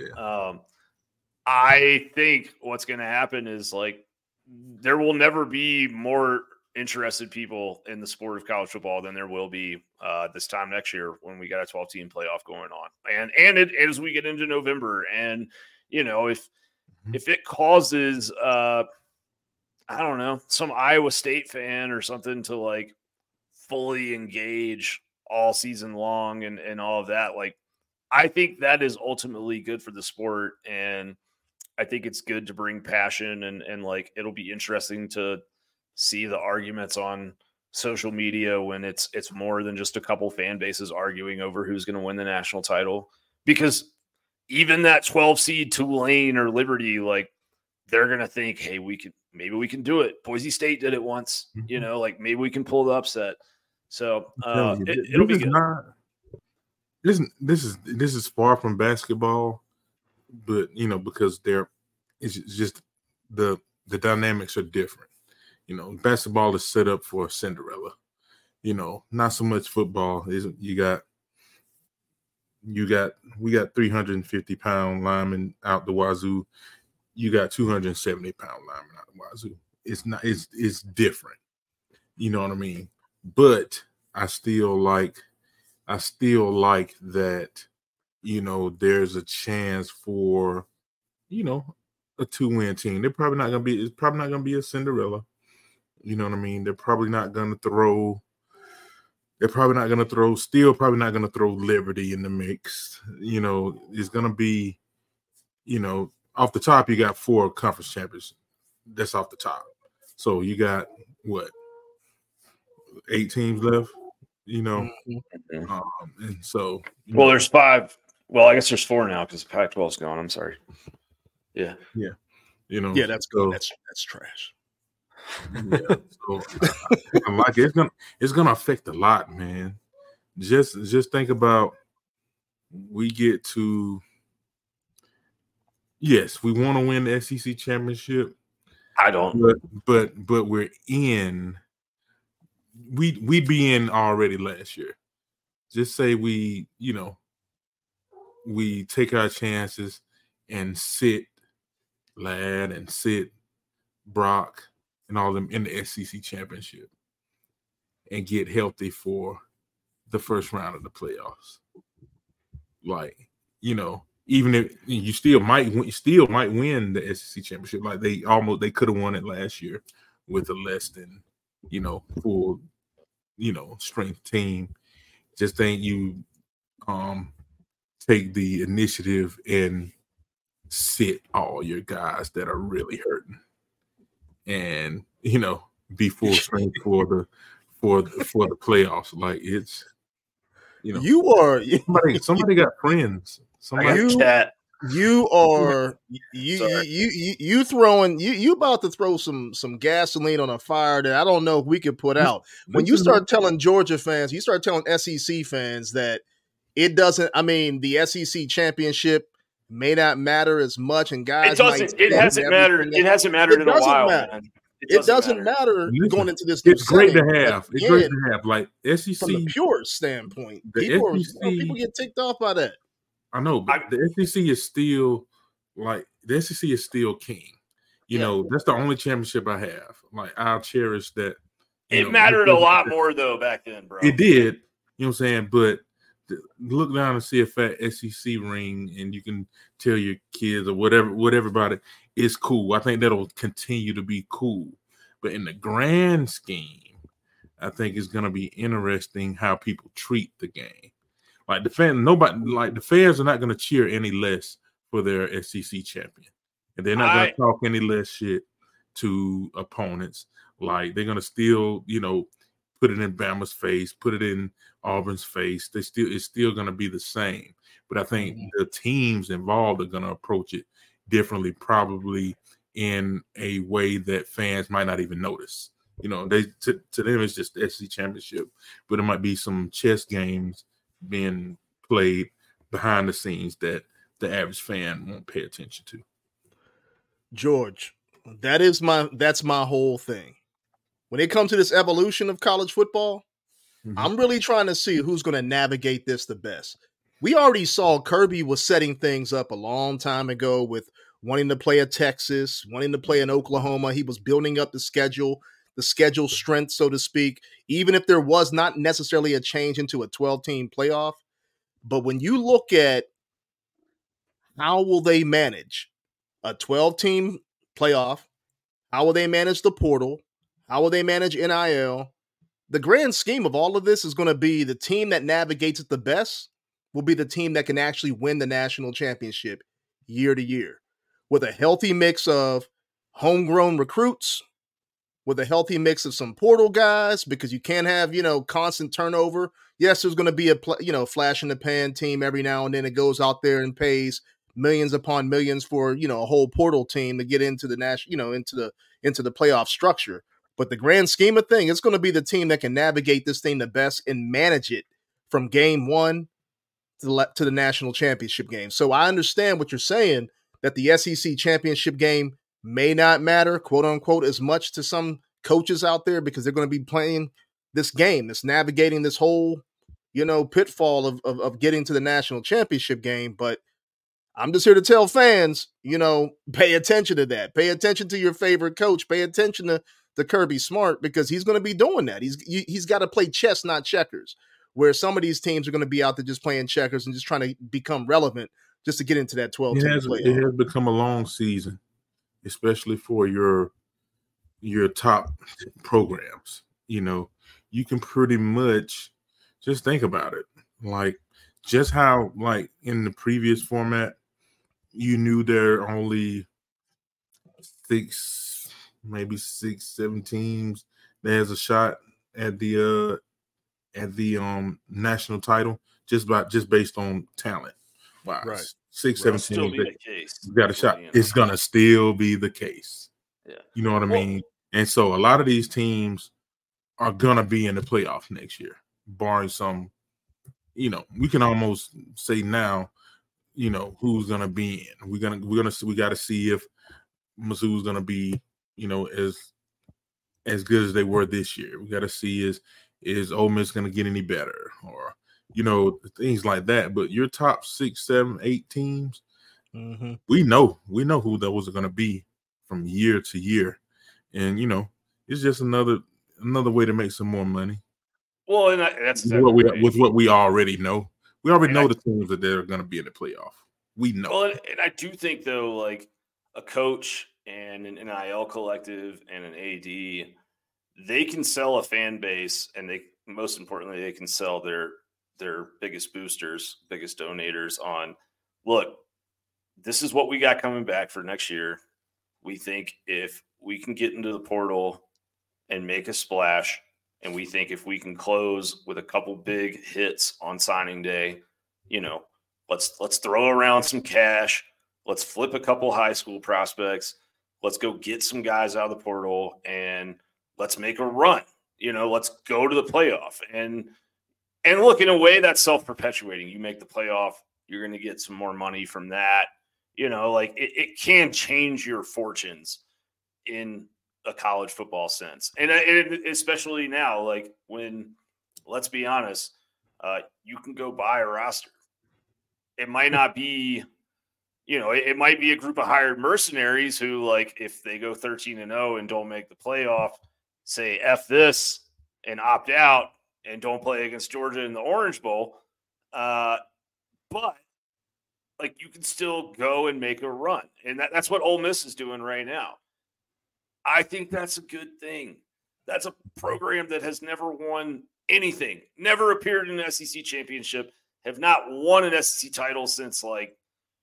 I think what's going to happen is like there will never be more interested people in the sport of college football than there will be this time next year when we got a 12-team playoff going on, and as we get into November, and you know, if it causes I don't know, some Iowa State fan or something to like fully engage all season long and all of that, like I think that is ultimately good for the sport, and I think it's good to bring passion and like it'll be interesting to see the arguments on social media when it's more than just a couple fan bases arguing over who's going to win the national title, because even that 12 seed Tulane or Liberty, like they're going to think, hey, maybe we can do it. Boise State did it once, you know, like maybe we can pull the upset. So it'll be good. This is far from basketball, but you know, because it's just the dynamics are different. You know, basketball is set up for Cinderella. You know, not so much football. We got 350-pound linemen out the wazoo. You got 270-pound linemen out the wazoo. It's different. You know what I mean? But I still like that, you know, there's a chance for, you know, a 2-win team. It's probably not gonna be a Cinderella. You know what I mean? They're probably not going to throw Liberty in the mix. You know, it's going to be, you know, off the top, you got 4 conference champions. That's off the top. So you got, 8 teams left, you know? And so. Well, there's 5. Well, I guess there's 4 now because Pac-12 is gone. I'm sorry. Yeah. Yeah. You know. Yeah, that's good. That's trash. Yeah, so I like it. It's gonna affect a lot, man. Just think about, we get to Yes, we want to win the SEC championship. I don't. But we're in. We'd be in already last year. Just say we take our chances and sit Ladd and sit Brock and all them in the SEC championship and get healthy for the first round of the playoffs. Like, even if you still might win the SEC championship. Like they could have won it last year with a less than, full, strength team. Just think you take the initiative and sit all your guys that are really hurting and, be full strength for the playoffs. Like it's, somebody got friends. I got cat. You are you throwing you about to throw some gasoline on a fire that I don't know if we could put out. When you start telling Georgia fans, you start telling SEC fans that it doesn't. I mean, the SEC championship may not matter as much, and guys, it hasn't mattered. It hasn't mattered in a while. Man. It doesn't matter going into this. It's great to have. It's great to have. Like SEC from a pure standpoint, people get ticked off by that. I know, but the SEC is still king. That's the only championship I have. Like I'll cherish that. It mattered a lot more though back then, bro. It did. You know what I'm saying? But look down and see a fat SEC ring, and you can tell your kids or whatever about it. It's cool. I think that'll continue to be cool. But in the grand scheme, I think it's going to be interesting how people treat the game. Like the fans are not going to cheer any less for their SEC champion, and they're not going to talk any less shit to opponents. Like they're going to still, put it in Bama's face, put it in Auburn's face. It's still going to be the same. But I think the teams involved are going to approach it differently, probably in a way that fans might not even notice. To them it's just the SEC championship, but it might be some chess games being played behind the scenes that the average fan won't pay attention to. George, that's my whole thing. When it comes to this evolution of college football, I'm really trying to see who's going to navigate this the best. We already saw Kirby was setting things up a long time ago with wanting to play at Texas, wanting to play in Oklahoma. He was building up the schedule strength, so to speak, even if there was not necessarily a change into a 12-team playoff. But when you look at how will they manage a 12-team playoff, how will they manage the portal, how will they manage NIL, the grand scheme of all of this is going to be the team that navigates it the best will be the team that can actually win the national championship year to year with a healthy mix of homegrown recruits, with a healthy mix of some portal guys, because you can't have, constant turnover. Yes, there's going to be a, flash in the pan team every now and then. It goes out there and pays millions upon millions for, a whole portal team to get into the national, into the playoff structure. But the grand scheme of things, it's going to be the team that can navigate this thing the best and manage it from game one to the national championship game. So I understand what you're saying, that the SEC championship game may not matter, quote unquote, as much to some coaches out there because they're going to be playing this game, this navigating this whole, pitfall of getting to the national championship game. But I'm just here to tell fans, pay attention to that. Pay attention to your favorite coach. Pay attention to Kirby Smart, because he's going to be doing that. He's got to play chess, not checkers, where some of these teams are going to be out there just playing checkers and just trying to become relevant just to get into that 12-team playoff. It has become a long season, especially for your top programs. You can pretty much just think about it. Like just how, like in the previous format, you knew there are only 7 teams that has a shot at the national title just based on talent. Wow. Right. 6, 7 teams that got a shot. It's gonna still be the case. Yeah. You know what I mean? And so a lot of these teams are gonna be in the playoff next year, barring some, we can almost say now who's gonna be in. We got to see if Mizzou's gonna be, as good as they were this year. We got to see is Ole Miss gonna get any better, or things like that. But your top 6, 7, 8 teams, we know who those are gonna be from year to year, and it's just another way to make some more money. Well, and that's exactly with what we already know. We already know the teams that they're going to be in the playoff. We know. Well, and I do think, though, like a coach and an NIL collective and an AD, they can sell a fan base, and most importantly, they can sell their biggest boosters, biggest donators on, look, this is what we got coming back for next year. We think if we can get into the portal and make a splash, and we think if we can close with a couple big hits on signing day, let's throw around some cash. Let's flip a couple high school prospects. Let's go get some guys out of the portal, and let's make a run. Let's go to the playoff. And look, in a way, that's self-perpetuating. You make the playoff, you're going to get some more money from that. It can change your fortunes in a college football sense. And especially now, like when, let's be honest, you can go buy a roster. It might not be, it might be a group of hired mercenaries who, like, if they go 13-0 and don't make the playoff, say F this and opt out and don't play against Georgia in the Orange Bowl. But like, you can still go and make a run. And that's what Ole Miss is doing right now. I think that's a good thing. That's a program that has never won anything, never appeared in an SEC championship, have not won an SEC title since like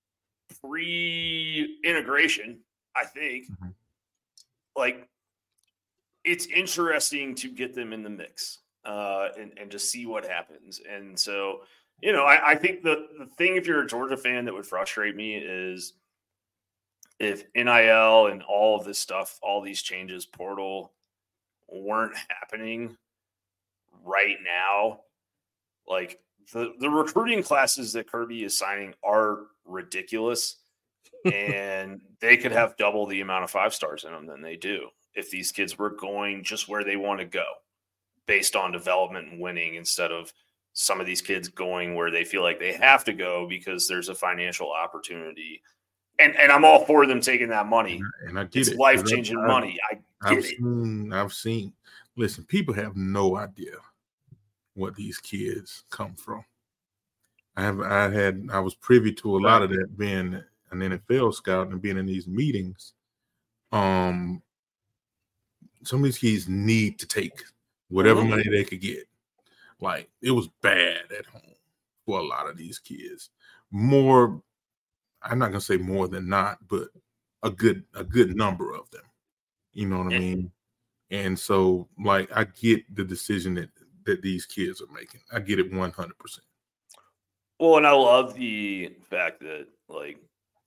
pre-integration, I think. Like, it's interesting to get them in the mix and just see what happens. And so, I think the thing, if you're a Georgia fan, that would frustrate me is if NIL and all of this stuff, all these changes, portal, weren't happening right now. Like, the recruiting classes that Kirby is signing are ridiculous, and they could have double the amount of 5-stars in them than they do if these kids were going just where they want to go based on development and winning, instead of some of these kids going where they feel like they have to go because there's a financial opportunity. And I'm all for them taking that money. And I get it's it. Life-changing money. I've seen. Listen, people have no idea what these kids come from. I was privy to a lot of that, being an NFL scout and being in these meetings. Some of these kids need to take whatever money they could get. Like, it was bad at home for a lot of these kids. More, I'm not gonna say more than not, but a good number of them. You know what I mean? And so, like, I get the decision that these kids are making. I get it 100%. Well, and I love the fact that, like,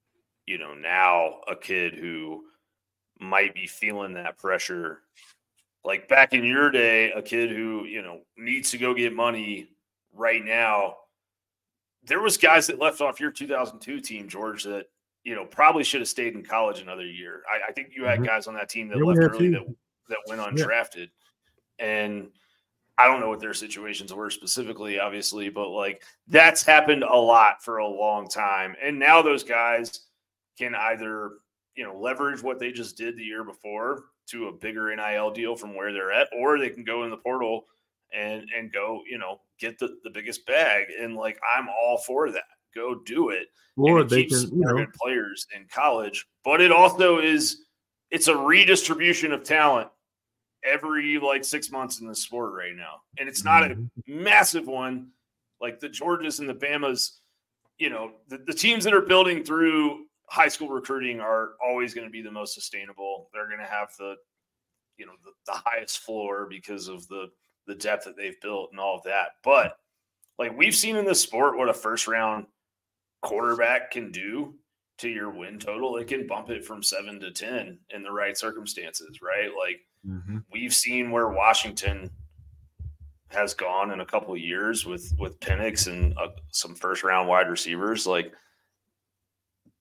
now a kid who might be feeling that pressure, like back in your day, a kid who, needs to go get money right now, there was guys that left off your 2002 team, George, that, probably should have stayed in college another year. I think you had guys on that team that left early that went undrafted. And I don't know what their situations were specifically, obviously, but like, that's happened a lot for a long time. And now those guys can either, leverage what they just did the year before to a bigger NIL deal from where they're at, or they can go in the portal and go, get the biggest bag. And like, I'm all for that. Go do it. Or they can, good players in college, but it also it's a redistribution of talent every 6 months in the sport right now. And it's not a massive one. Like the Georgias and the Bamas, the teams that are building through high school recruiting are always going to be the most sustainable. They're going to have the highest floor because of the depth that they've built and all of that. But like, we've seen in this sport what a first round quarterback can do to your win total. It can bump it from 7 to 10 in the right circumstances, right? Like, we've seen where Washington has gone in a couple of years with Penix and some first round wide receivers. Like,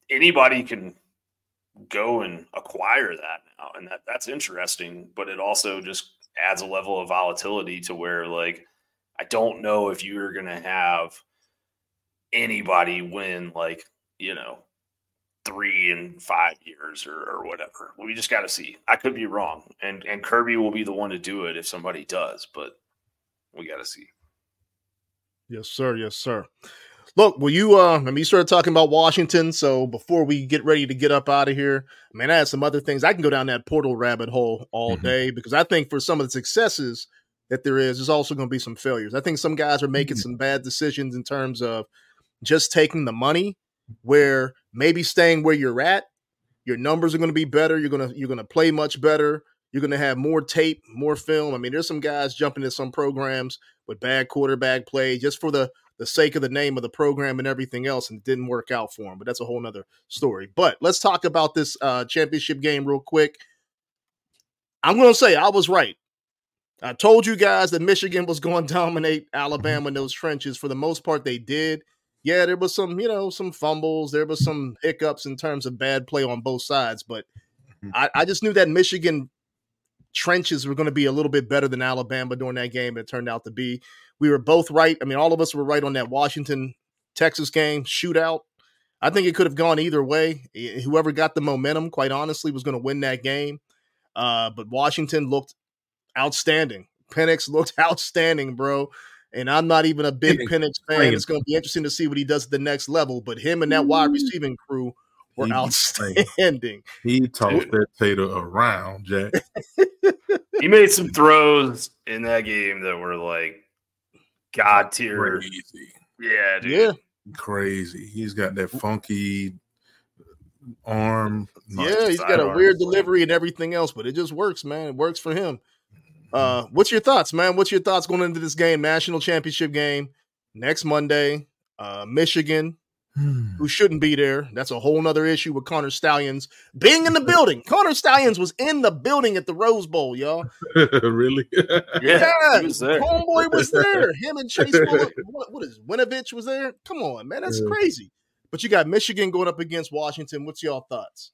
anybody can go and acquire that now, and that's interesting. But it also just adds a level of volatility to where, like, I don't know if you're going to have anybody win, like, 3 in 5 years or whatever. We just got to see. I could be wrong, and Kirby will be the one to do it if somebody does, but we got to see. Yes, sir. Yes, sir. Look, you started talking about Washington, so before we get ready to get up out of here, I had some other things. I can go down that portal rabbit hole all day, because I think for some of the successes that there's also going to be some failures. I think some guys are making some bad decisions in terms of just taking the money, where maybe staying where you're at, your numbers are going to be better. You're going to play much better. You're going to have more tape, more film. There's some guys jumping into some programs with bad quarterback play just for the sake of the name of the program and everything else, and it didn't work out for them. But that's a whole nother story. But let's talk about this championship game real quick. I'm going to say I was right. I told you guys that Michigan was going to dominate Alabama in those trenches. For the most part, they did. Yeah, there was some fumbles. There was some hiccups in terms of bad play on both sides. But I just knew that Michigan trenches were going to be a little bit better than Alabama during that game. It turned out to be. We were both right. All of us were right on that Washington-Texas game shootout. I think it could have gone either way. Whoever got the momentum, quite honestly, was going to win that game. But Washington looked outstanding. Penix looked outstanding, bro. And I'm not even a big Penix fan. It's going to be interesting to see what he does at the next level. But him and that wide receiving crew were outstanding. He tossed that tater around, Jack. He made some throws in that game that were like God tier. Crazy. Yeah, dude. Yeah. Crazy. He's got that funky arm. Yeah, he's got a weird delivery and everything else, but it just works, man. It works for him. What's your thoughts, man? What's your thoughts going into this game, national championship game next Monday? Michigan, who shouldn't be there. That's a whole nother issue with Connor Stalions being in the building. Connor Stalions was in the building at the Rose Bowl, y'all. Really? Yeah, he was there. Homeboy was there. Him and Chase Winovich was there. Come on, man. That's crazy. But you got Michigan going up against Washington. What's y'all thoughts?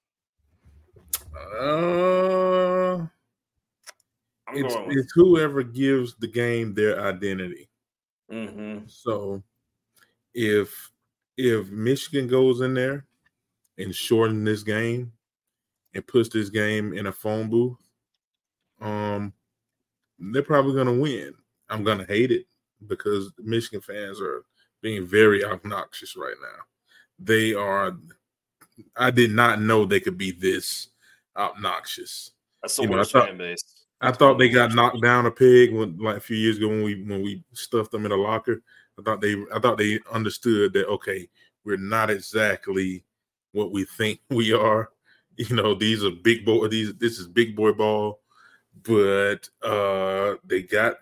It's whoever gives the game their identity. Mm-hmm. So if Michigan goes in there and shorten this game and puts this game in a phone booth, they're probably going to win. I'm going to hate it because Michigan fans are being very obnoxious right now. They are. I did not know they could be this obnoxious. That's the worst fan base. I thought they got knocked down a peg a few years ago when we stuffed them in a locker. I thought they understood that, okay, we're not exactly what we think we are. These are big boy. This is big boy ball, but they got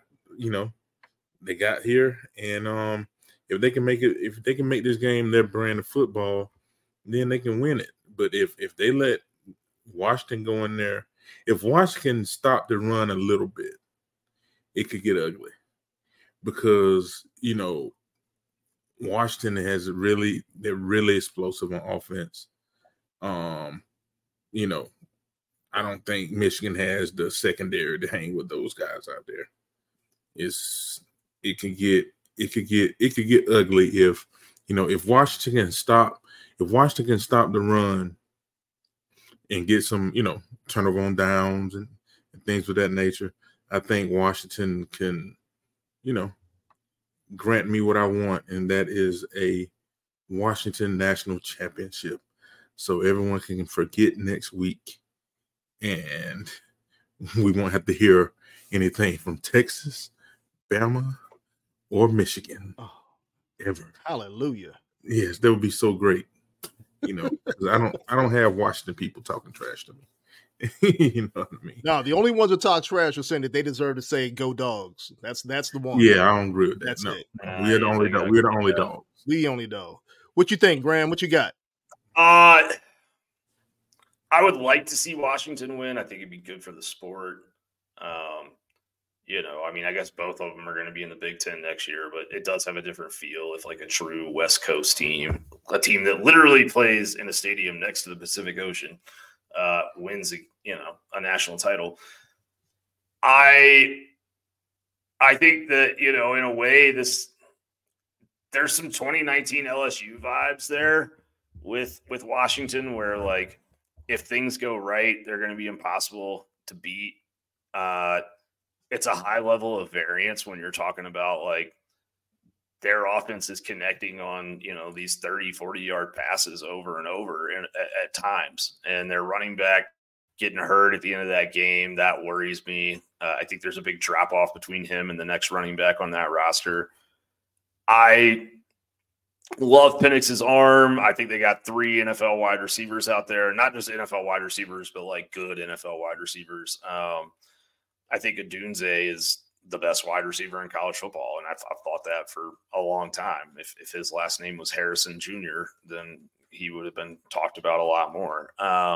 here, and if they can make this game their brand of football, then they can win it. But if they let Washington go in there, if Washington stopped the run a little bit, it could get ugly because Washington they're really explosive on offense. I don't think Michigan has the secondary to hang with those guys out there. It could get ugly if Washington can stop the run and get some turnover on downs and things of that nature. I think Washington can grant me what I want, and that is a Washington national championship. So everyone can forget next week, and we won't have to hear anything from Texas, Bama, or Michigan ever. Hallelujah. Yes, that would be so great. 'Cause I don't have Washington people talking trash to me. You know what I mean? No, the only ones that talk trash are saying that they deserve to say "Go Dogs." That's the one. Yeah, I don't agree with that. That's it. We're the only dog. We're the only dog. We the only dog. What you think, Graham? What you got? I would like to see Washington win. I think it'd be good for the sport. I guess both of them are going to be in the Big Ten next year, but it does have a different feel if like a true West Coast team a team that literally plays in a stadium next to the Pacific Ocean, wins a national title. I think that, in a way, there's some 2019 LSU vibes there with Washington, where like if things go right, they're going to be impossible to beat. It's a high level of variance when you're talking about like their offense is connecting on, these 30, 40-yard passes over and over at times. And their running back getting hurt at the end of that game, that worries me. I think there's a big drop-off between him and the next running back on that roster. I love Penix's arm. I think they got 3 NFL wide receivers out there, not just NFL wide receivers, but like good NFL wide receivers. I think Odunze is the best wide receiver in college football, and I've thought that for a long time. If his last name was Harrison Jr., then he would have been talked about a lot more.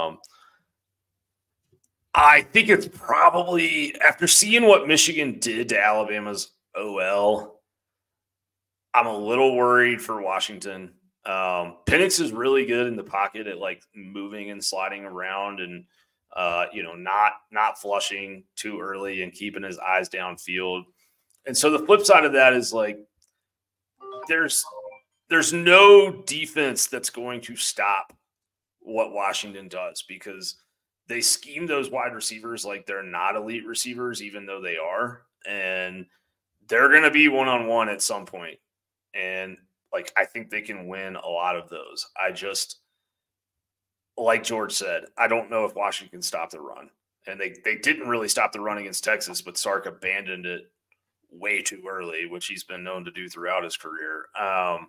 I think it's probably, after seeing what Michigan did to Alabama's OL, I'm a little worried for Washington. Penix is really good in the pocket at like moving and sliding around and not flushing too early and keeping his eyes downfield. And so the flip side of that is like there's no defense that's going to stop what Washington does, because they scheme those wide receivers like they're not elite receivers, even though they are. And they're going to be one-on-one at some point. And like, I think they can win a lot of those. I just, like George said, I don't know if Washington can stop the run. And they didn't really stop the run against Texas, but Sark abandoned it way too early, which he's been known to do throughout his career. I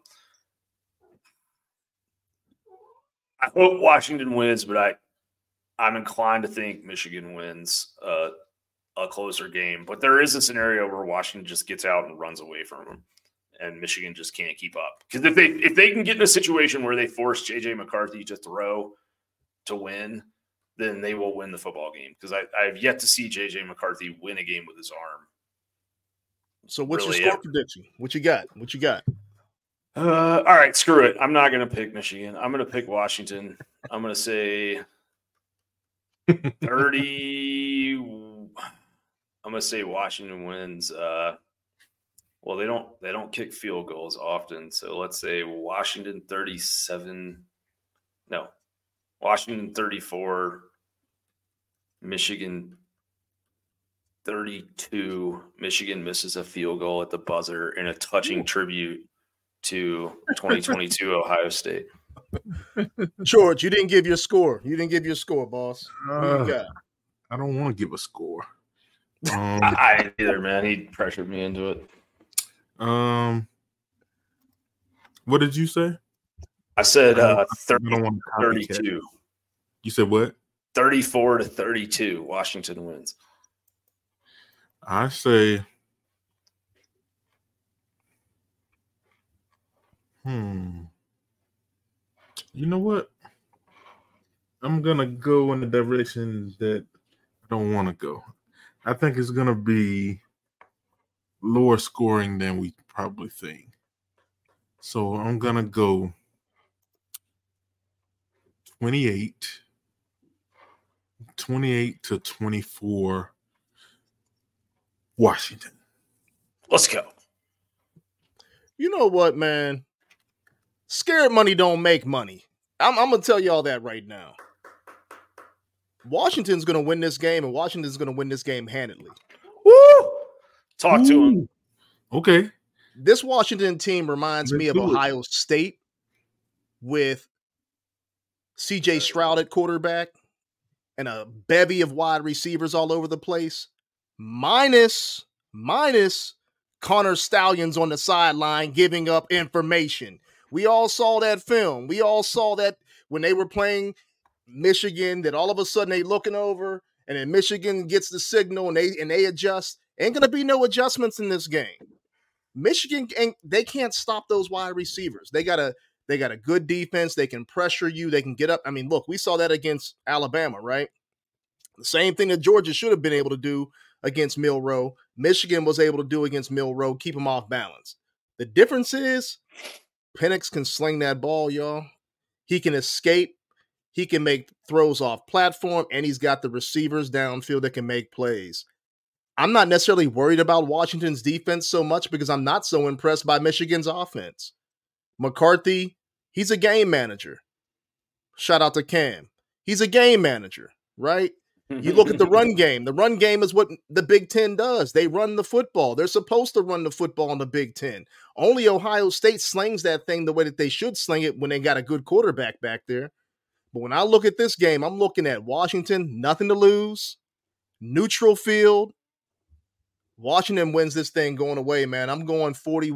hope Washington wins, but I'm inclined to think Michigan wins a closer game. But there is a scenario where Washington just gets out and runs away from them, and Michigan just can't keep up. Because if they can get in a situation where they force J.J. McCarthy to throw to win, then they will win the football game. Because I've yet to see J.J. McCarthy win a game with his arm. So what's your score prediction? What you got? All right, screw it. I'm not going to pick Michigan. I'm going to pick Washington. I'm going to say 30. I'm going to say Washington wins. Well, they don't kick field goals often, so let's say Washington 37. No, Washington 34. Michigan 32. Michigan misses a field goal at the buzzer in a touching tribute to 2022 Ohio State. George, you didn't give your score. Boss. What you got? I don't want to give a score. I didn't either, man. He pressured me into it. What did you say? I said 32. You said what? 34-32. Washington wins. I say you know what? I'm going to go in the direction that I don't want to go. I think it's going to be lower scoring than we probably think. So I'm going to go 28-24 Washington. Let's go. You know what, man? Scared money don't make money. I'm going to tell y'all that right now. Washington's going to win this game, and Washington's going to win this game handedly. Woo! Talk to him. Okay. This Washington team reminds me of Ohio State with C.J. Stroud at quarterback and a bevy of wide receivers all over the place, minus Connor Stallions on the sideline giving up information. We all saw that film. We all saw that when they were playing Michigan, that all of a sudden they looking over, and then Michigan gets the signal and they adjust. Ain't gonna be no adjustments in this game. Michigan, they can't stop those wide receivers. They got a good defense. They can pressure you. They can get up. I mean, look, we saw that against Alabama, right? The same thing that Georgia should have been able to do against Milroe. Michigan was able to do against Milroe, keep them off balance. The difference is Penix can sling that ball, y'all. He can escape. He can make throws off platform, and he's got the receivers downfield that can make plays. I'm not necessarily worried about Washington's defense so much because I'm not so impressed by Michigan's offense. McCarthy, he's a game manager. Shout out to Cam. He's a game manager, right? You look at the run game. The run game is what the Big Ten does. They run the football. They're supposed to run the football in the Big Ten. Only Ohio State slings that thing the way that they should sling it when they got a good quarterback back there. But when I look at this game, I'm looking at Washington, nothing to lose, neutral field. Washington wins this thing going away, man. I'm going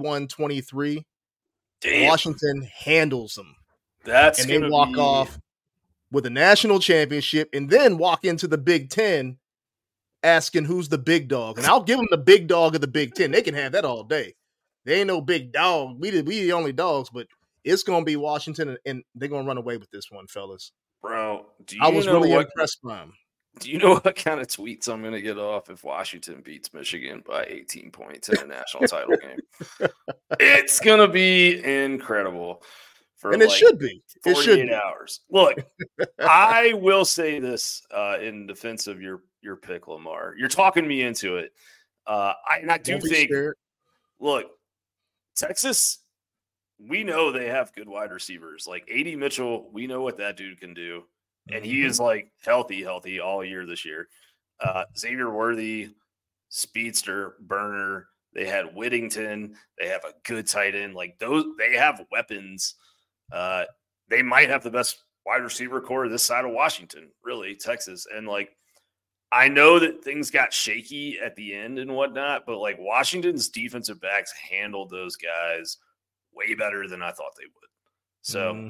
41-23. Washington handles them. And they walk off with a national championship and then walk into the Big Ten asking who's the big dog. And I'll give them the big dog of the Big Ten. They can have that all day. They ain't no big dog. We the only dogs, but it's going to be Washington, and they're going to run away with this one, fellas. Bro, I was really impressed by them. Do you know what kind of tweets I'm going to get off if Washington beats Michigan by 18 points in a national title game? It's going to be incredible. And it should be. It should 48 hours. Look, I will say this in defense of your pick, Lamar. You're talking me into it. I do think, look, Texas, we know they have good wide receivers. Like A.D. Mitchell, we know what that dude can do. And he is like healthy all year this year. Xavier Worthy, speedster, burner. They had Whittington. They have a good tight end. Like those, they have weapons. They might have the best wide receiver core this side of Washington, really, Texas. And like, I know that things got shaky at the end and whatnot, but like Washington's defensive backs handled those guys way better than I thought they would. So,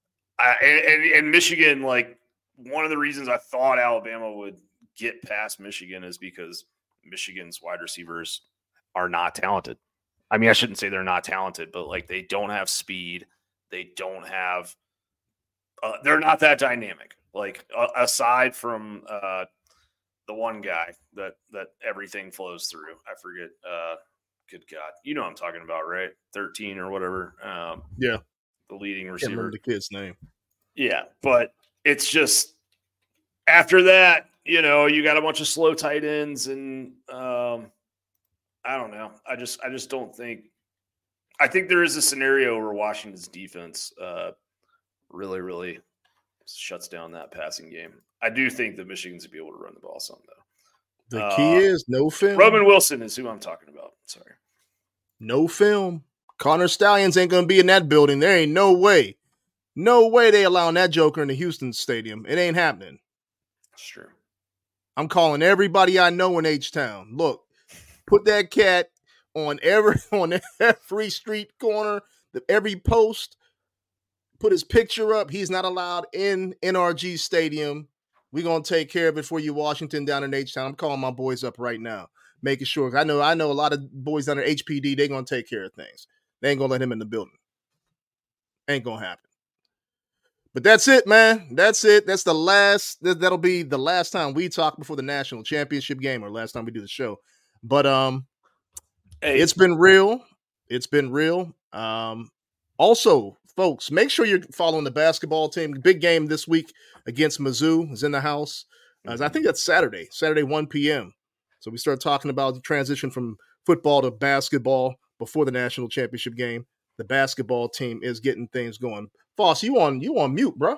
and Michigan, like one of the reasons I thought Alabama would get past Michigan is because Michigan's wide receivers are not talented. I mean, I shouldn't say they're not talented, but like they don't have speed. They don't have, they're not that dynamic. Like aside from the one guy that everything flows through. I forget. Good God. You know what I'm talking about, right? 13 or whatever. Yeah. The leading receiver. Can't remember the kid's name. Yeah. But it's just after that, you know, you got a bunch of slow tight ends and I don't know. I just don't think. I think there is a scenario where Washington's defense really, really shuts down that passing game. I do think that Michigan's will be able to run the ball some, though. The key is no film. Roman Wilson is who I'm talking about. Sorry. No film. Connor Stallions ain't going to be in that building. There ain't no way. No way they allowing that joker in the Houston Stadium. It ain't happening. That's true. I'm calling everybody I know in H-Town. Look, put that cat on every street corner, every post. Put his picture up. He's not allowed in NRG Stadium. We're going to take care of it for you, Washington, down in H-Town. I'm calling my boys up right now, making sure. I know a lot of boys down at HPD, they're going to take care of things. They ain't going to let him in the building. Ain't going to happen. But that's it, man. That's it. That's the last. That'll be the last time we talk before the national championship game or last time we do the show. But It's been real. It's been real. Also, folks, make sure you're following the basketball team. Big game this week against Mizzou is in the house. I think that's Saturday 1 p.m. So we start talking about the transition from football to basketball before the national championship game. The basketball team is getting things going. Foss, you on mute, bro.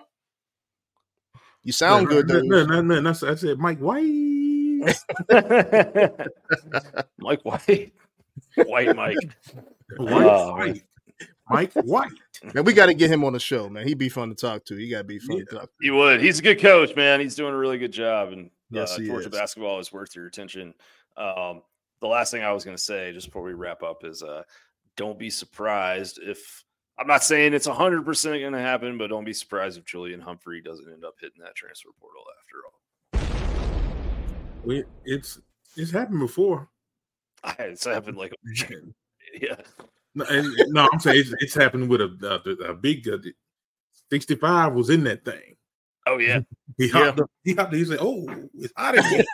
You sound good, though. No. I said Mike White. Mike White. White Mike. White. Mike White. Man, we got to get him on the show, man. He'd be fun to talk to. He got to be fun to talk to. He would. He's a good coach, man. He's doing a really good job. And yes, Georgia basketball is worth your attention. The last thing I was going to say, just before we wrap up, is don't be surprised if – I'm not saying it's 100% going to happen, but don't be surprised if Julian Humphrey doesn't end up hitting that transfer portal after all. It's happened before. It's happened like yeah. No, I'm saying it's happened with a big 65 was in that thing. Oh yeah. He said, "Oh, it's hot again."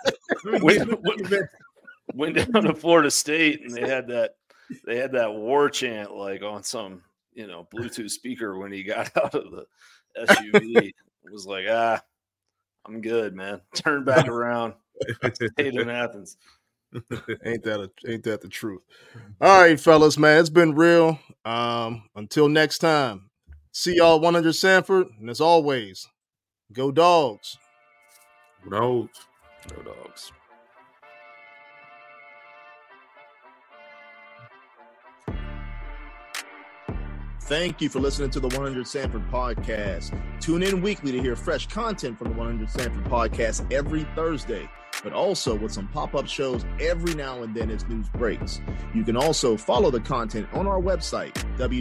Went down to Florida State and they had that war chant like on some Bluetooth speaker when he got out of the SUV. It was like, I'm good, man. Turn back around. Stayed in Athens. Ain't that the truth? All right, fellas, man, it's been real. Until next time, see y'all 100 Sanford, and as always, go Dogs. Go Dogs. Go Dogs. Thank you for listening to the 100 Sanford podcast. Tune in weekly to hear fresh content from the 100 Sanford podcast every Thursday, but also with some pop-up shows every now and then as news breaks. You can also follow the content on our website,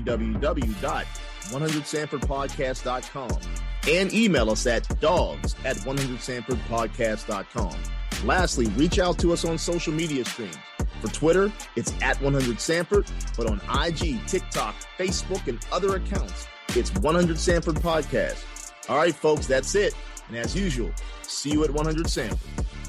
www.100sanfordpodcast.com, and email us at dogs@100sanfordpodcast.com. Lastly, reach out to us on social media streams. For Twitter, it's @100Sanford, but on IG, TikTok, Facebook, and other accounts, it's 100 Sanford Podcast. All right, folks, that's it. And as usual, see you at 100 Sanford.